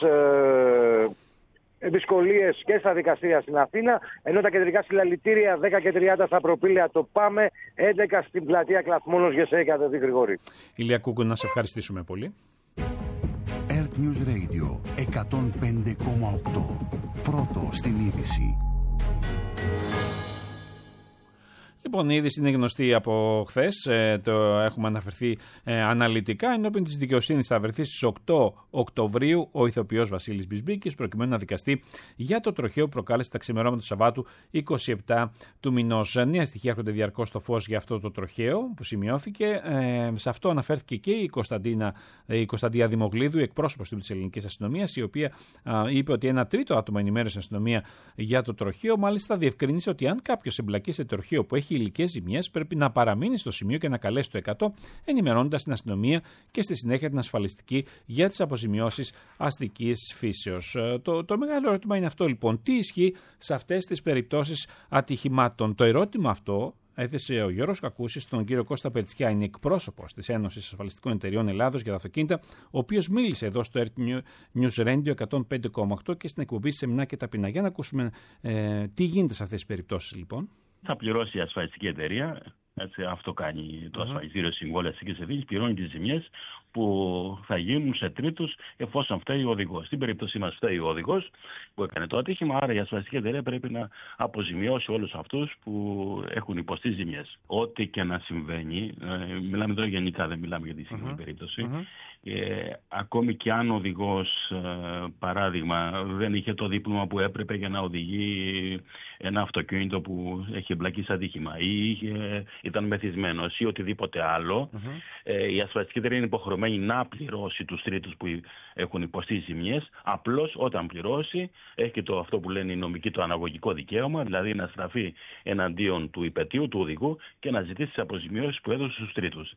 ε, δυσκολίες και στα δικαστήρια στην Αθήνα, ενώ τα κεντρικά συλλαλητήρια δέκα και τριάντα στα προπήλαια το ΠΑΜΕ, έντεκα στην πλατεία Κλαθμόνος ΓΕΣΕ και ΑΔΕΔΗ, Γρηγόρη. Ηλία Κούκου, να σε ευχαριστήσουμε πολύ. Earth News Radio εκατόν πέντε κόμμα οκτώ. Πρώτο στην είδηση. Λοιπόν, η είδηση είναι γνωστή από χθες, ε, το έχουμε αναφερθεί ε, αναλυτικά. Ενώπιον της δικαιοσύνης θα βρεθεί στις οκτώ Οκτωβρίου ο ηθοποιός Βασίλης Μπισμπίκης, προκειμένου να δικαστεί για το τροχαίο που προκάλεσε τα ξημερώματα του Σαββάτου είκοσι επτά του μηνός. Νέα στοιχεία έρχονται διαρκώς στο φως για αυτό το τροχαίο που σημειώθηκε. Ε, σε αυτό αναφέρθηκε και η Κωνσταντίνα, η Κωνσταντία Δημογλίδου, εκπρόσωπος της ελληνικής αστυνομίας, η οποία α, είπε ότι ένα τρίτο άτομο ενημέρωσε στην αστυνομία για το τροχαίο. Μάλιστα, διευκρίνησε ότι αν κάποιος εμπλακεί σε τροχαίο που έχει υλικές ζημιές, πρέπει να παραμείνει στο σημείο και να καλέσει το εκατό, ενημερώνοντας την αστυνομία και στη συνέχεια την ασφαλιστική για τις αποζημιώσεις αστικής φύσεως. Το, το μεγάλο ερώτημα είναι αυτό, λοιπόν. Τι ισχύει σε αυτές τις περιπτώσεις ατυχημάτων? Το ερώτημα αυτό έθεσε ο Γιώργος Κακούσης στον κύριο Κώστα Περτσιά, είναι εκπρόσωπος της Ένωσης Ασφαλιστικών Εταιριών Ελλάδος για τα αυτοκίνητα, ο οποίος μίλησε εδώ στο Earth News Radio εκατόν πέντε κόμμα οκτώ και στην εκπομπή Σεμινά και Ταπεινά. Για να ακούσουμε ε, τι γίνεται σε αυτές τις περιπτώσεις, λοιπόν. Θα πληρώσει η ασφαλιστική εταιρεία. Έτσι, αυτό κάνει το ασφαλιστήριο Συμβόλαια Αστικής Ευθύνης, πληρώνει τις ζημιές που θα γίνουν σε τρίτους εφόσον φταίει ο οδηγός. Στην περίπτωσή μας φταίει ο οδηγός που έκανε το ατύχημα, άρα η ασφαλιστική εταιρεία πρέπει να αποζημιώσει όλους αυτούς που έχουν υποστεί ζημιές. Ό,τι και να συμβαίνει, ε, μιλάμε τώρα γενικά, δεν μιλάμε για τη συγκεκριμένη mm-hmm. περίπτωση. Mm-hmm. Ε, ακόμη και αν ο οδηγός, ε, παράδειγμα, δεν είχε το δίπλωμα που έπρεπε για να οδηγεί ένα αυτοκίνητο που έχει εμπλακεί σε ατύχημα ή είχε, ήταν μεθυσμένος ή οτιδήποτε άλλο, mm-hmm. ε, η ασφαλιστική εταιρεία είναι υποχρεωμένη να πληρώσει τους τρίτους που έχουν υποστεί ζημιές. Απλώς όταν πληρώσει έχει και το, αυτό που λένε οι νομικοί, το αναγωγικό δικαίωμα, δηλαδή να στραφεί εναντίον του υπαιτίου, του οδηγού και να ζητήσει τις αποζημιώσεις που έδωσε στους τρίτους.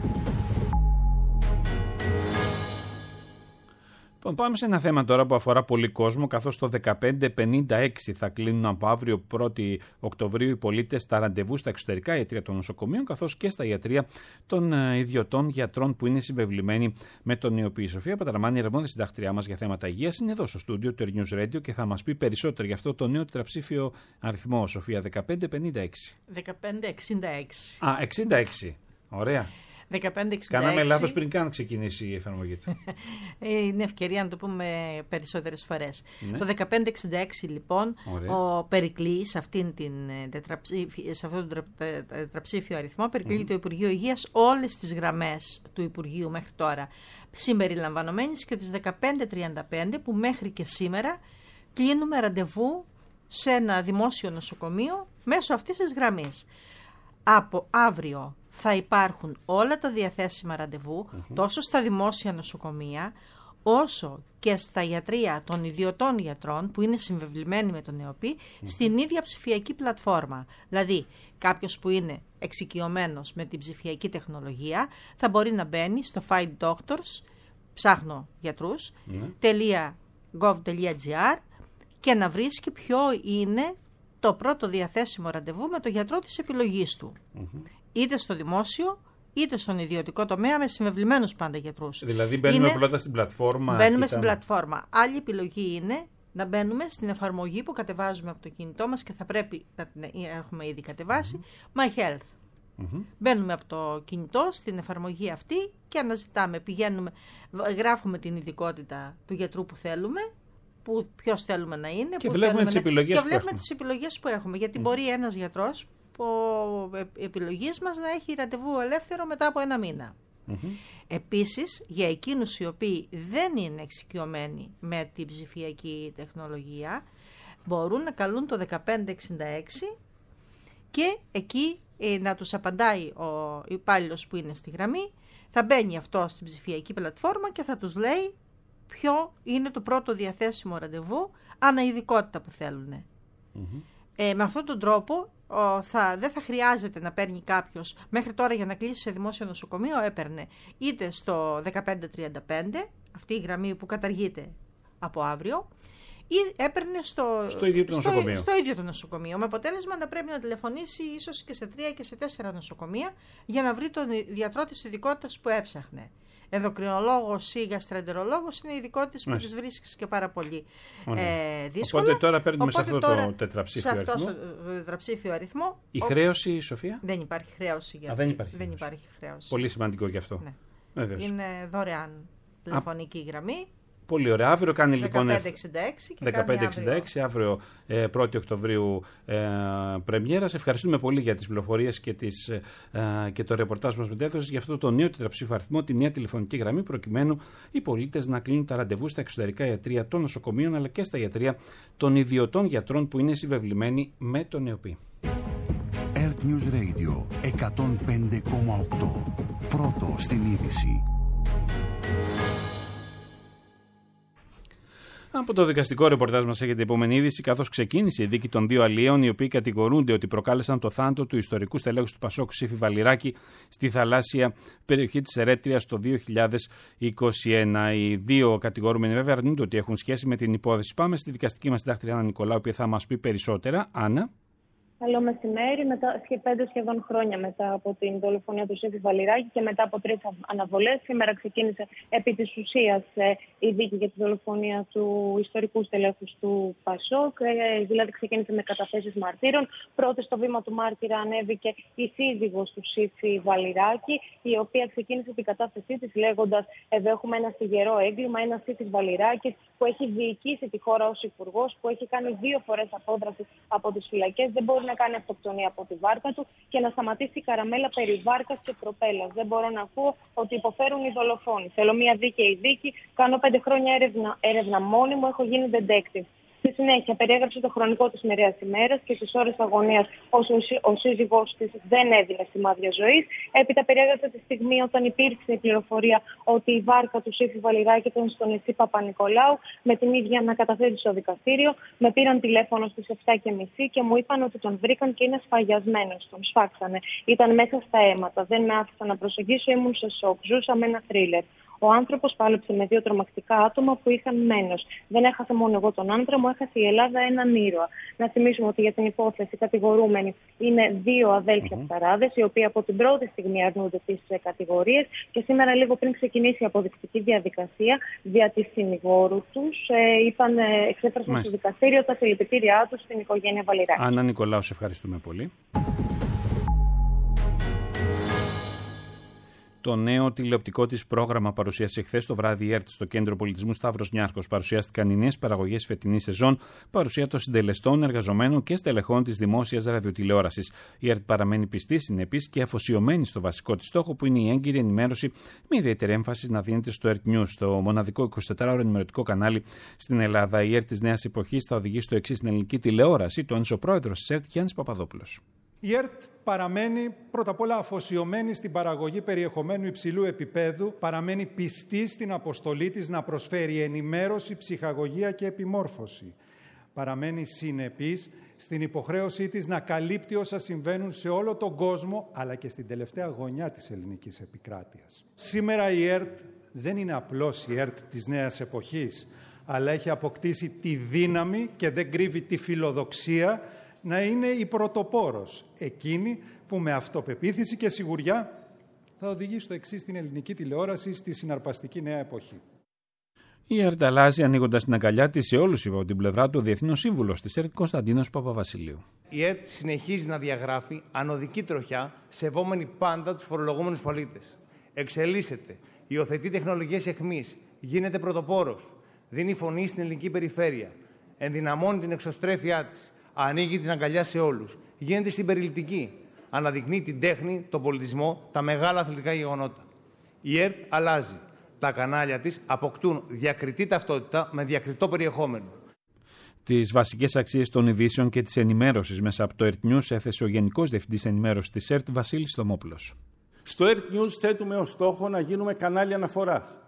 Πάμε σε ένα θέμα τώρα που αφορά πολύ κόσμο, καθώς το δεκαπέντε πενήντα έξι θα κλείνουν από αύριο πρώτη Οκτωβρίου οι πολίτες στα ραντεβού στα εξωτερικά ιατρεία των νοσοκομείων, καθώς και στα ιατρεία των ιδιωτών γιατρών που είναι συμβεβλημένοι με τον νεοποιή. Η Σοφία Πατραμάνη, η αρμόδια συντάκτριά μας για θέματα υγείας, είναι εδώ στο στούντιο του Earth News Radio και θα μας πει περισσότερο για αυτό το νέο τετραψήφιο αριθμό. Σοφία, δεκαπέντε πενήντα έξι. δεκαπέντε εξήντα έξι. Α, εξήντα έξι. Ωραία. δεκαπέντε εξήντα έξι. Κάναμε λάθος πριν καν ξεκινήσει η εφαρμογή του. Είναι ευκαιρία να το πούμε περισσότερες φορές. Ναι. Το δεκαπέντε εξήντα έξι λοιπόν, ωραία, ο Περικλής σε, αυτήν την, σε αυτόν τον τετραψήφιο αριθμό περικλεί mm. το Υπουργείο Υγείας όλες τις γραμμές του Υπουργείου μέχρι τώρα, συμπεριλαμβανομένης και τις δεκαπέντε τριάντα πέντε που μέχρι και σήμερα κλείνουμε ραντεβού σε ένα δημόσιο νοσοκομείο μέσω αυτής της γραμμής. Από αύριο θα υπάρχουν όλα τα διαθέσιμα ραντεβού, mm-hmm. τόσο στα δημόσια νοσοκομεία, όσο και στα ιατρεία των ιδιωτών γιατρών που είναι συμβεβλημένοι με τον ΝΕΟΠΗ, mm-hmm. στην ίδια ψηφιακή πλατφόρμα. Δηλαδή, κάποιος που είναι εξοικειωμένος με την ψηφιακή τεχνολογία θα μπορεί να μπαίνει στο Find Doctors, ψάχνω γιατρούς, mm-hmm. .gov.gr και να βρίσκει ποιο είναι το πρώτο διαθέσιμο ραντεβού με τον γιατρό της επιλογής του. Mm-hmm. Είτε στο δημόσιο, είτε στον ιδιωτικό τομέα, με συμβεβλημένους πάντα γιατρούς. Δηλαδή μπαίνουμε είναι... πρώτα στην πλατφόρμα. Μπαίνουμε στην πλατφόρμα. Άλλη επιλογή είναι να μπαίνουμε στην εφαρμογή που κατεβάζουμε από το κινητό μας και θα πρέπει να την έχουμε ήδη κατεβάσει, mm-hmm. My Health. Mm-hmm. Μπαίνουμε από το κινητό στην εφαρμογή αυτή και αναζητάμε, πηγαίνουμε, γράφουμε την ειδικότητα του γιατρού που θέλουμε, που ποιος θέλουμε να είναι. Και βλέπουμε τις επιλογές και που βλέπουμε έχουμε. τις επιλογές που έχουμε. Γιατί mm. μπορεί ένας γιατρός από επιλογής μας να έχει ραντεβού ελεύθερο μετά από ένα μήνα. Mm-hmm. Επίσης, για εκείνους οι οποίοι δεν είναι εξοικειωμένοι με την ψηφιακή τεχνολογία, μπορούν να καλούν το δεκαπέντε εξήντα έξι και εκεί ε, να τους απαντάει ο υπάλληλος που είναι στη γραμμή, θα μπαίνει αυτό στην ψηφιακή πλατφόρμα και θα τους λέει ποιο είναι το πρώτο διαθέσιμο ραντεβού ανά ειδικότητα που θέλουν. Mm-hmm. Ε, με αυτόν τον τρόπο ο, θα, δεν θα χρειάζεται να παίρνει κάποιος. Μέχρι τώρα για να κλείσει σε δημόσιο νοσοκομείο έπαιρνε είτε στο δεκαπέντε τριάντα πέντε, αυτή η γραμμή που καταργείται από αύριο, ή έπαιρνε στο, στο, ίδιο το στο, νοσοκομείο. στο ίδιο το νοσοκομείο. Με αποτέλεσμα να πρέπει να τηλεφωνήσει ίσως και σε τρία και σε τέσσερα νοσοκομεία για να βρει τον γιατρό της ειδικότητας που έψαχνε. Ενδοκρινολόγος ή γαστρεντερολόγος είναι ειδικότητες που τις βρίσκεις και πάρα πολύ ε, δύσκολα. Οπότε τώρα παίρνουμε Οπότε σε αυτό τώρα, το τετραψήφιο σε αριθμό. Σε αυτό το τετραψήφιο αριθμό. Η χρέωση, Σοφία? Δεν υπάρχει χρέωση. Για Α, δεν υπάρχει, δεν υπάρχει χρέωση. Πολύ σημαντικό γι' αυτό. Ναι. Βεβαίως. Είναι δωρεάν τηλεφωνική γραμμή. Πολύ ωραία. Αύριο κάνει λοιπόν δεκαπέντε εξήντα έξι και δεκαπέντε εξήντα έξι, αύριο, αύριο ε, πρώτη Οκτωβρίου ε, πρεμιέρα. Σε ευχαριστούμε πολύ για τις πληροφορίες και, τις, ε, και το ρεπορτάζ που μας μετέδωσες για αυτό το νέο τετραψήφιο αριθμό, τη νέα τηλεφωνική γραμμή, προκειμένου οι πολίτες να κλείνουν τα ραντεβού στα εξωτερικά ιατρεία των νοσοκομείων αλλά και στα ιατρεία των ιδιωτών γιατρών που είναι συμβεβλημένοι με τον ΝΕΟΠΗ. Earth News Radio εκατόν πέντε κόμμα οκτώ. Πρώτο στην είδηση. Από το δικαστικό ρεπορτάζ μας έχετε επόμενη είδηση, καθώς ξεκίνησε η δίκη των δύο αλλιέων, οι οποίοι κατηγορούνται ότι προκάλεσαν το θάνατο του ιστορικού στελέχους του Πασόκ Σύφη Βαλιράκη στη θαλάσσια περιοχή της Ερέτριας το δύο χιλιάδες είκοσι ένα. Οι δύο κατηγορούμενοι βέβαια αρνούνται ότι έχουν σχέση με την υπόθεση. Πάμε στη δικαστική μας συντάκτρια Άννα Νικολάου, που θα μας πει περισσότερα. Άννα. Καλό μεσημέρι. Μετά, πέντε σχεδόν χρόνια μετά από την δολοφονία του Σύφη Βαλιράκη και μετά από τρεις αναβολές, σήμερα ξεκίνησε επί της ουσίας η δίκη για τη δολοφονία του ιστορικού στελέχους του Πασόκ. Δηλαδή, ξεκίνησε με καταθέσεις μαρτύρων. Πρώτη στο βήμα του μάρτυρα ανέβηκε η σύζυγος του Σύφη Βαλιράκη, η οποία ξεκίνησε την κατάθεσή της λέγοντας: εδώ έχουμε ένα στιγερό έγκλημα, ένα Σύφης Βαλιράκης που έχει διοικήσει τη χώρα ως υπουργός, που έχει κάνει δύο φορές απόδραση από τις φυλακές. Δεν μπορεί να κάνει αυτοκτονία από τη βάρκα του και να σταματήσει η καραμέλα περί βάρκας και προπέλας. Δεν μπορώ να ακούω ότι υποφέρουν οι δολοφόνοι. Θέλω μια δίκαιη δίκη. Κάνω πέντε χρόνια έρευνα, έρευνα μόνη μου. Έχω γίνει detective. Στη συνέχεια, περιέγραψε το χρονικό της μοιραίας ημέρας και στις ώρες αγωνίας όσο ο σύζυγός της δεν έδινε σημάδια ζωής. Έπειτα, περιέγραψε τη στιγμή όταν υπήρξε η πληροφορία ότι η βάρκα του Σύφη Βαλιράκη ήταν στο νησί Παπα-Νικολάου, με την ίδια να καταθέσει στο δικαστήριο. Με πήραν τηλέφωνο στις επτά και μισή και μου είπαν ότι τον βρήκαν και είναι σφαγιασμένος. Τον σφάξανε. Ήταν μέσα στα αίματα. Δεν με άφησαν να προσεγγίσω, ήμουν σε σοκ. Ζούσα με ένα θρίλερ. Ο άνθρωπος πάλεψε με δύο τρομακτικά άτομα που είχαν μένος. Δεν έχασα μόνο εγώ τον άντρα μου, έχασε η Ελλάδα έναν ήρωα. Να θυμίσουμε ότι για την υπόθεση κατηγορούμενοι είναι δύο αδέλφια ψαράδες, οι οποίοι από την πρώτη στιγμή αρνούνται τις κατηγορίες και σήμερα, λίγο πριν ξεκινήσει η αποδεικτική διαδικασία, δια τη συνηγόρου τους, ε, είπαν, ε, εξέφρασαν στο δικαστήριο τα συλληπιτήριά τους στην οικογένεια Βαλιράκη. Άννα Νικολάου, σε ευχαριστούμε πολύ. Το νέο τηλεοπτικό της πρόγραμμα παρουσίασε χθες το βράδυ η ΕΡΤ στο Κέντρο Πολιτισμού Σταύρος Νιάρχος. Παρουσιάστηκαν οι νέες παραγωγές φετινής σεζόν, παρουσία των συντελεστών, εργαζομένων και στελεχών της δημόσιας ραδιοτηλεόρασης. Η ΕΡΤ παραμένει πιστή, συνεπής και αφοσιωμένη στο βασικό της στόχο, που είναι η έγκυρη ενημέρωση, με ιδιαίτερη έμφαση να δίνεται στο ΕΡΤ News, το μοναδικό εικοσιτετράωρο ενημερωτικό κανάλι στην Ελλάδα. Η ΕΡΤ της νέας εποχής θα οδηγήσει το εξής στην ελληνική τηλεόραση, το ένιωσε ο πρόεδρος της ΕΡΤ, Γιάννης Παπαδόπουλος. Η ΕΡΤ παραμένει πρώτα απ' όλα αφοσιωμένη στην παραγωγή περιεχομένου υψηλού επίπεδου, παραμένει πιστή στην αποστολή της να προσφέρει ενημέρωση, ψυχαγωγία και επιμόρφωση. Παραμένει συνεπής στην υποχρέωσή της να καλύπτει όσα συμβαίνουν σε όλο τον κόσμο, αλλά και στην τελευταία γωνιά της ελληνικής επικράτειας. Σήμερα η ΕΡΤ δεν είναι απλώς η ΕΡΤ της νέας εποχής, αλλά έχει αποκτήσει τη δύναμη και δεν κρύβει τη φιλοδοξία να είναι η πρωτοπόρος, εκείνη που με αυτοπεποίθηση και σιγουριά θα οδηγήσει το εξής στην ελληνική τηλεόραση στη συναρπαστική νέα εποχή. Η ΕΡΤ αλλάζει ανοίγοντας την αγκαλιά της σε όλους, από την πλευρά του ο Διεθνής Σύμβουλος της ΕΡΤ Κωνσταντίνος Παπαβασιλείου. Η ΕΡΤ συνεχίζει να διαγράφει ανωδική τροχιά, σεβόμενη πάντα τους φορολογούμενους πολίτες. Εξελίσσεται, υιοθετεί τεχνολογίες αιχμής, γίνεται πρωτοπόρος, δίνει φωνή στην ελληνική περιφέρεια, ενδυναμώνει την εξωστρέφειά της. Ανοίγει την αγκαλιά σε όλους. Γίνεται συμπεριληπτική. Αναδεικνύει την τέχνη, τον πολιτισμό, τα μεγάλα αθλητικά γεγονότα. Η ΕΡΤ αλλάζει. Τα κανάλια της αποκτούν διακριτή ταυτότητα με διακριτό περιεχόμενο. Τις βασικές αξίες των ειδήσεων και της ενημέρωσης μέσα από το ΕΡΤ News έθεσε ο Γενικός Διευθυντής Ενημέρωσης της ΕΡΤ, Βασίλης Θωμόπουλος. Στο ΕΡΤ News θέτουμε ως στόχο να γίνουμε κανάλι αναφοράς.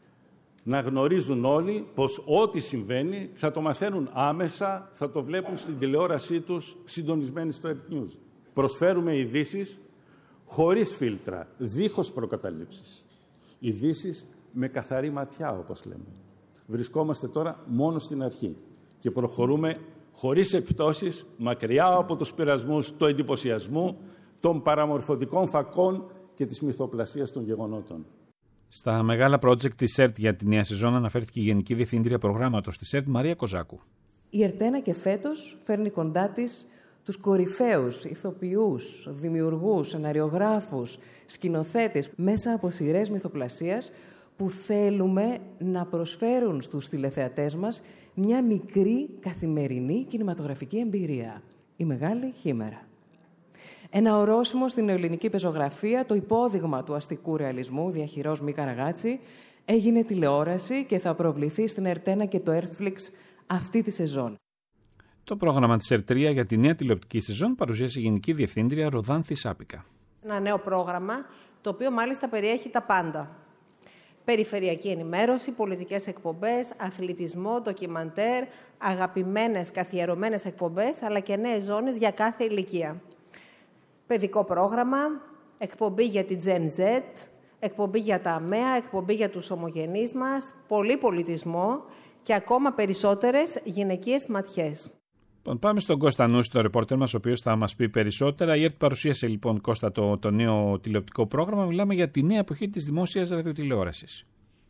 Να γνωρίζουν όλοι πως ό,τι συμβαίνει θα το μαθαίνουν άμεσα, θα το βλέπουν στην τηλεόρασή τους συντονισμένοι στο ΕΡΤ News. Προσφέρουμε ειδήσεις χωρίς φίλτρα, δίχως προκαταλήψεις. Ειδήσεις με καθαρή ματιά, όπως λέμε. Βρισκόμαστε τώρα μόνο στην αρχή και προχωρούμε χωρίς επιπτώσεις, μακριά από τους πειρασμούς του εντυπωσιασμού, των παραμορφωτικών φακών και της μυθοπλασίας των γεγονότων. Στα μεγάλα project της ΕΡΤ για τη νέα σεζόν αναφέρθηκε η Γενική Διευθύντρια Προγράμματος της ΕΡΤ, Μαρία Κοζάκου. Η ΕΡΤ ένα και φέτος φέρνει κοντά της τους κορυφαίους ηθοποιούς, δημιουργούς, σεναριογράφους, σκηνοθέτες μέσα από σειρές μυθοπλασίας που θέλουμε να προσφέρουν στους τηλεθεατές μας μια μικρή καθημερινή κινηματογραφική εμπειρία. Η Μεγάλη Χήμερα. Ένα ορόσημο στην ελληνική πεζογραφία, το υπόδειγμα του αστικού ρεαλισμού, διαχειρός Μη Καραγάτση, έγινε τηλεόραση και θα προβληθεί στην ΕΡΤ ένα και το Earthflix αυτή τη σεζόν. Το πρόγραμμα της ΕΡΤ τρία για τη νέα τηλεοπτική σεζόν παρουσίασε η Γενική Διευθύντρια Ροδάνθη Σάπικα. Ένα νέο πρόγραμμα, το οποίο μάλιστα περιέχει τα πάντα. Περιφερειακή ενημέρωση, πολιτικές εκπομπές, αθλητισμό, ντοκιμαντέρ, αγαπημένες καθιερωμένες εκπομπές, αλλά και νέες ζώνες για κάθε ηλικία. Παιδικό πρόγραμμα, εκπομπή για την Gen Z, εκπομπή για τα ΑΜΕΑ, εκπομπή για τους ομογενείς μας, πολύ πολιτισμό και ακόμα περισσότερες γυναικείες ματιές. Πάμε στον Κώστα Νούση, τον ρεπόρτερ μας, ο οποίος θα μας πει περισσότερα. Η ΕΡΤ παρουσίασε λοιπόν, Κώστα, το, το νέο τηλεοπτικό πρόγραμμα. Μιλάμε για τη νέα εποχή της δημόσιας ραδιοτηλεόρασης.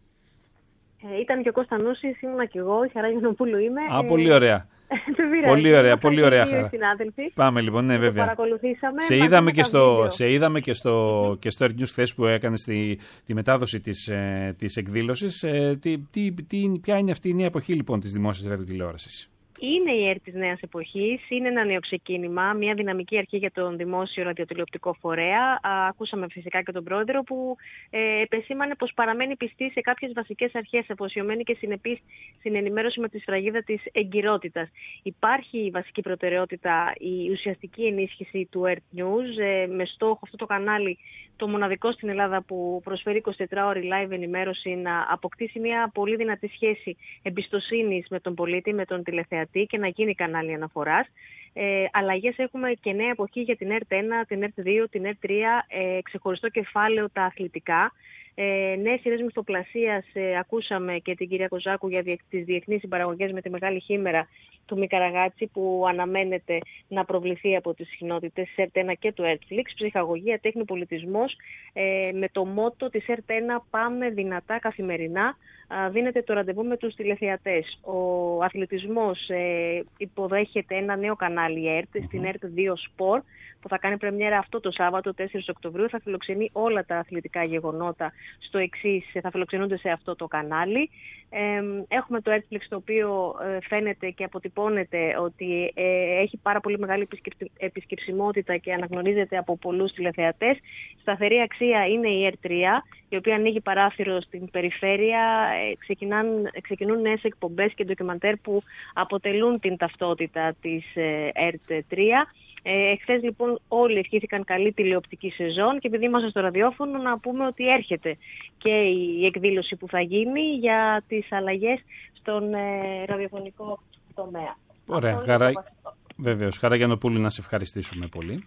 Ε, ήταν και ο Κώστα Νούσης, ήμουνα και εγώ, η Χαρά Γιαννοπούλου είμαι. Α, ε, πολύ ωραία. Πολύ ωραία, πολύ ωραία, Χαρά. Πάμε λοιπόν, ναι, βέβαια. Παρακολουθήσαμε. Σε είδαμε, και στο, σε είδαμε και στο, και στο Earth News χθες που έκανε τη, τη μετάδοση της, ε, της εκδήλωσης. Ε, τι, τι, τι, ποια είναι αυτή η νέα εποχή λοιπόν της δημόσιας ραδιοτηλεόρασης? Είναι η ΕΡΤ της νέας εποχής, είναι ένα νέο ξεκίνημα, μια δυναμική αρχή για τον δημόσιο ραδιοτηλεοπτικό φορέα. Ακούσαμε φυσικά και τον πρόεδρο που ε, επεσήμανε πως παραμένει πιστή σε κάποιες βασικές αρχές, αφοσιωμένη και συνεπής στην ενημέρωση με τη σφραγίδα της εγκυρότητας. Υπάρχει η βασική προτεραιότητα, η ουσιαστική ενίσχυση του ΕΡΤ News, ε, με στόχο αυτό το κανάλι, το μοναδικό στην Ελλάδα που προσφέρει εικοσιτετράωρη live ενημέρωση, να αποκτήσει μια πολύ δυνατή σχέση εμπιστοσύνης με τον πολίτη, με τον τηλεθεατή και να γίνει κανάλι αναφοράς. Ε, αλλαγές έχουμε και νέα εποχή για την ΕΡΤ ένα, την ΕΡΤ δύο, την ΕΡΤ τρία, ε, ξεχωριστό κεφάλαιο τα αθλητικά. Ε, νέες σειρές μυθοπλασίας, ε, ακούσαμε και την κυρία Κοζάκου για διε, τις διεθνείς συμπαραγωγές με τη Μεγάλη Χήμερα του Μικαραγάτσι, που αναμένεται να προβληθεί από τις συχνότητες της ΕΡΤ ένα και του Netflix. Ψυχαγωγία, τέχνη, πολιτισμός, ε, με το μότο της ΕΡΤ ένα «Πάμε δυνατά καθημερινά». Α, δίνεται το ραντεβού με τους τηλεθεατές. Ο αθλητισμός ε, υποδέχεται ένα νέο κανάλι ΕΡΤ, mm-hmm. στην ΕΡΤ δύο Sport, που θα κάνει πρεμιέρα αυτό το Σάββατο, τέσσερις Οκτωβρίου. Θα φιλοξενεί όλα τα αθλητικά γεγονότα στο εξής, θα φιλοξενούνται σε αυτό το κανάλι. Ε, έχουμε το Netflix, το οποίο ε, φαίνεται και αποτυπώνεται ότι ε, έχει πάρα πολύ μεγάλη επισκεψιμότητα και αναγνωρίζεται από πολλούς τηλεθεατές. Σταθερή αξία είναι η ΕΡΤ τρία, η οποία ανοίγει παράθυρο στην περιφέρεια. Ε, ξεκινάν, ξεκινούν νέες εκπομπές και ντοκιμαντέρ που αποτελούν την ταυτότητα της ε, ΕΡΤ τρία. Ε, Χθες λοιπόν όλοι ευχήθηκαν καλή τηλεοπτική σεζόν και επειδή είμαστε στο ραδιόφωνο να πούμε ότι έρχεται και η εκδήλωση που θα γίνει για τις αλλαγές στον ε, ραδιοφωνικό τομέα. Ωραία, χαρά... βεβαίως. Χαρά Γιαννοπούλου, να σε ευχαριστήσουμε πολύ.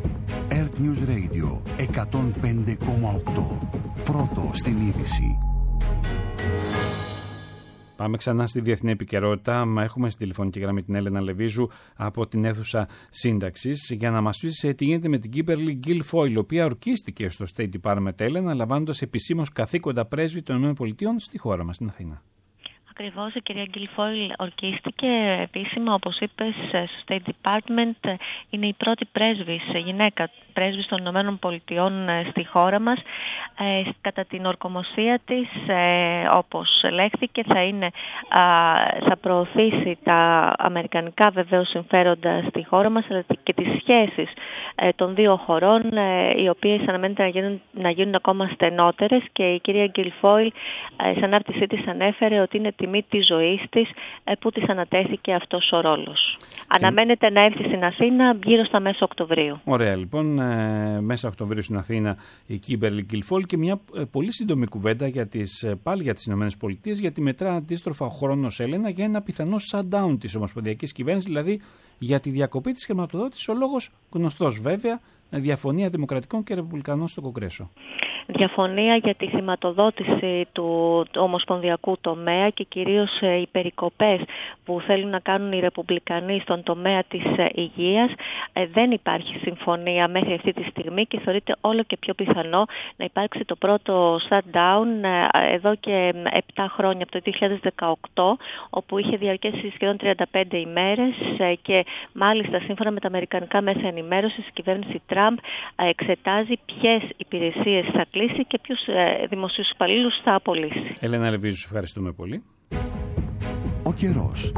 ΕΡΤ News Radio εκατόν πέντε κόμμα οκτώ. Πρώτο στην είδηση. Πάμε ξανά στη διεθνή επικαιρότητα. Μα έχουμε στην τηλεφωνική γραμμή την Έλενα Λεβίζου από την αίθουσα σύνταξης για να μας πει τι γίνεται με την Κίμπερλι Γκιλφόιλ, η οποία ορκίστηκε στο State Department, Έλενα, λαμβάνοντας επισήμως καθήκοντα πρέσβη των ΗΠΑ στη χώρα μας, στην Αθήνα. Ακριβώς, η κυρία Γκιλφόιλ ορκίστηκε επίσημα, όπως είπες, στο State Department. Είναι η πρώτη πρέσβης, γυναίκα πρέσβης των Ηνωμένων Πολιτειών στη χώρα μας. Ε, κατά την ορκομοσία της, ε, όπως λέχθηκε, θα, είναι, α, θα προωθήσει τα αμερικανικά βεβαίως συμφέροντα στη χώρα μας, αλλά και τις σχέσεις ε, των δύο χωρών, ε, οι οποίες αναμένεται να γίνουν, να γίνουν ακόμα στενότερες, και η κυρία Γκιλφόιλ ε, σε ανάρτησή της ανέφερε ότι είναι τιμή της ζωής της ε, που της ανατέθηκε αυτός ο ρόλος. Και... αναμένεται να έρθει στην Αθήνα γύρω στα μέσα Οκτωβρίου. Ωραία, λοιπόν, ε, μέσα Οκτωβρίου στην Αθήνα η Κίμπερλι Γκιλφόιλ, και μια ε, πολύ σύντομη κουβέντα για τις, ε, πάλι για τις ΗΠΑ, γιατί μετρά αντίστροφα ο χρόνος, Έλενα, για ένα πιθανό shutdown της ομοσπονδιακής κυβέρνησης, δηλαδή για τη διακοπή της χρηματοδότησης. Ο λόγος γνωστός βέβαια, διαφωνία Δημοκρατικών και Ρεπουμπλικανών στο Κογκρέσο. Διαφωνία για τη χρηματοδότηση του ομοσπονδιακού τομέα και κυρίως οι περικοπές που θέλουν να κάνουν οι Ρεπουμπλικανοί στον τομέα της υγείας. Δεν υπάρχει συμφωνία μέχρι αυτή τη στιγμή και θεωρείται όλο και πιο πιθανό να υπάρξει το πρώτο shutdown εδώ και επτά χρόνια, από το δύο χιλιάδες δεκαοκτώ, όπου είχε διαρκέσει σχεδόν τριάντα πέντε ημέρες, και μάλιστα σύμφωνα με τα αμερικανικά μέσα ενημέρωσης, η κυβέρνηση Τραμπ εξετάζει ποιες υπηρεσίες θα κλείσει και ποιους ε, δημοσίους υπαλλήλους θα απολύσει. Έλενα Λεβίζου, σε ευχαριστούμε πολύ. Ο καιρός.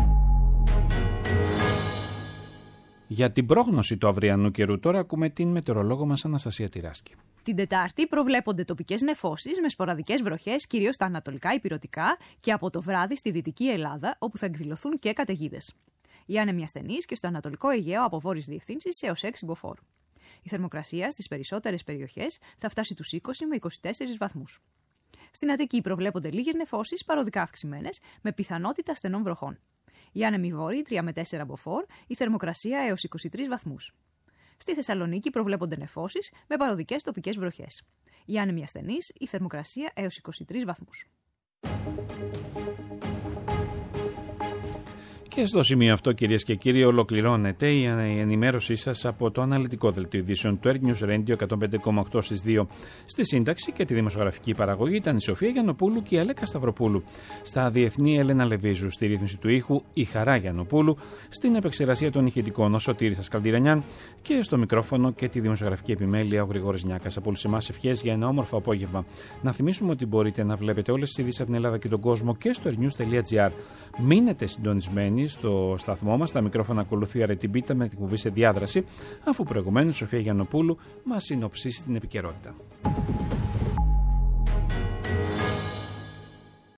Για την πρόγνωση του αυριανού καιρού τώρα ακούμε την μετεωρολόγο μας Αναστασία Τυράσκη. Την Τετάρτη προβλέπονται τοπικές νεφώσεις με σποραδικές βροχές, κυρίως στα ανατολικά ηπειρωτικά, και από το βράδυ στη Δυτική Ελλάδα, όπου θα εκδηλωθούν και καταιγίδες. Οι άνεμοι ασθενείς και στο ανατολικό Αιγαίο από βόρειες διευθύνσεις έως έξι μποφόρ. Η θερμοκρασία στις περισσότερες περιοχές θα φτάσει τους είκοσι με είκοσι τέσσερις βαθμούς. Στην Αττική προβλέπονται λίγες νεφώσεις, παροδικά αυξημένες, με πιθανότητα στενών βροχών. Οι άνεμοι βόρειοι τρία με τέσσερα μποφόρ, η θερμοκρασία έως είκοσι τρεις βαθμούς. Στη Θεσσαλονίκη προβλέπονται νεφώσεις με παροδικές τοπικές βροχές. Οι άνεμοι ασθενείς, η θερμοκρασία έως είκοσι τρεις βαθμούς. Και στο σημείο αυτό, κυρίες και κύριοι, ολοκληρώνεται η ενημέρωσή σας από το αναλυτικό δελτίο ειδήσεων του Earth News Radio εκατόν πέντε κόμμα οκτώ στις δύο. Στη σύνταξη και τη δημοσιογραφική παραγωγή ήταν η Σοφία Γιαννοπούλου και η Αλέκα Σταυροπούλου. Στα διεθνή, Έλενα Λεβίζου. Στη ρύθμιση του ήχου, η Χαρά Γιαννοπούλου. Στην επεξεργασία των ηχητικών, ο Σωτήρης Καλντιρανιάν. Και στο μικρόφωνο και τη δημοσιογραφική επιμέλεια, ο Γρηγόρης Νιάκας. Από όλους εμάς ευχές για ένα όμορφο απόγευμα. Να θυμίσουμε ότι μπορείτε να βλέπετε όλες τις ειδήσεις από την Ελλάδα και τον κόσμο και στο airnews τελεία gr. Μείνετε συντονισμένοι στο σταθμό μας. Τα μικρόφωνα ακολουθεί Αρετιμπίτα με την εκπομπή σε διάδραση, αφού προηγουμένως η Σοφία Γιαννοπούλου μας συνοψίσει την επικαιρότητα.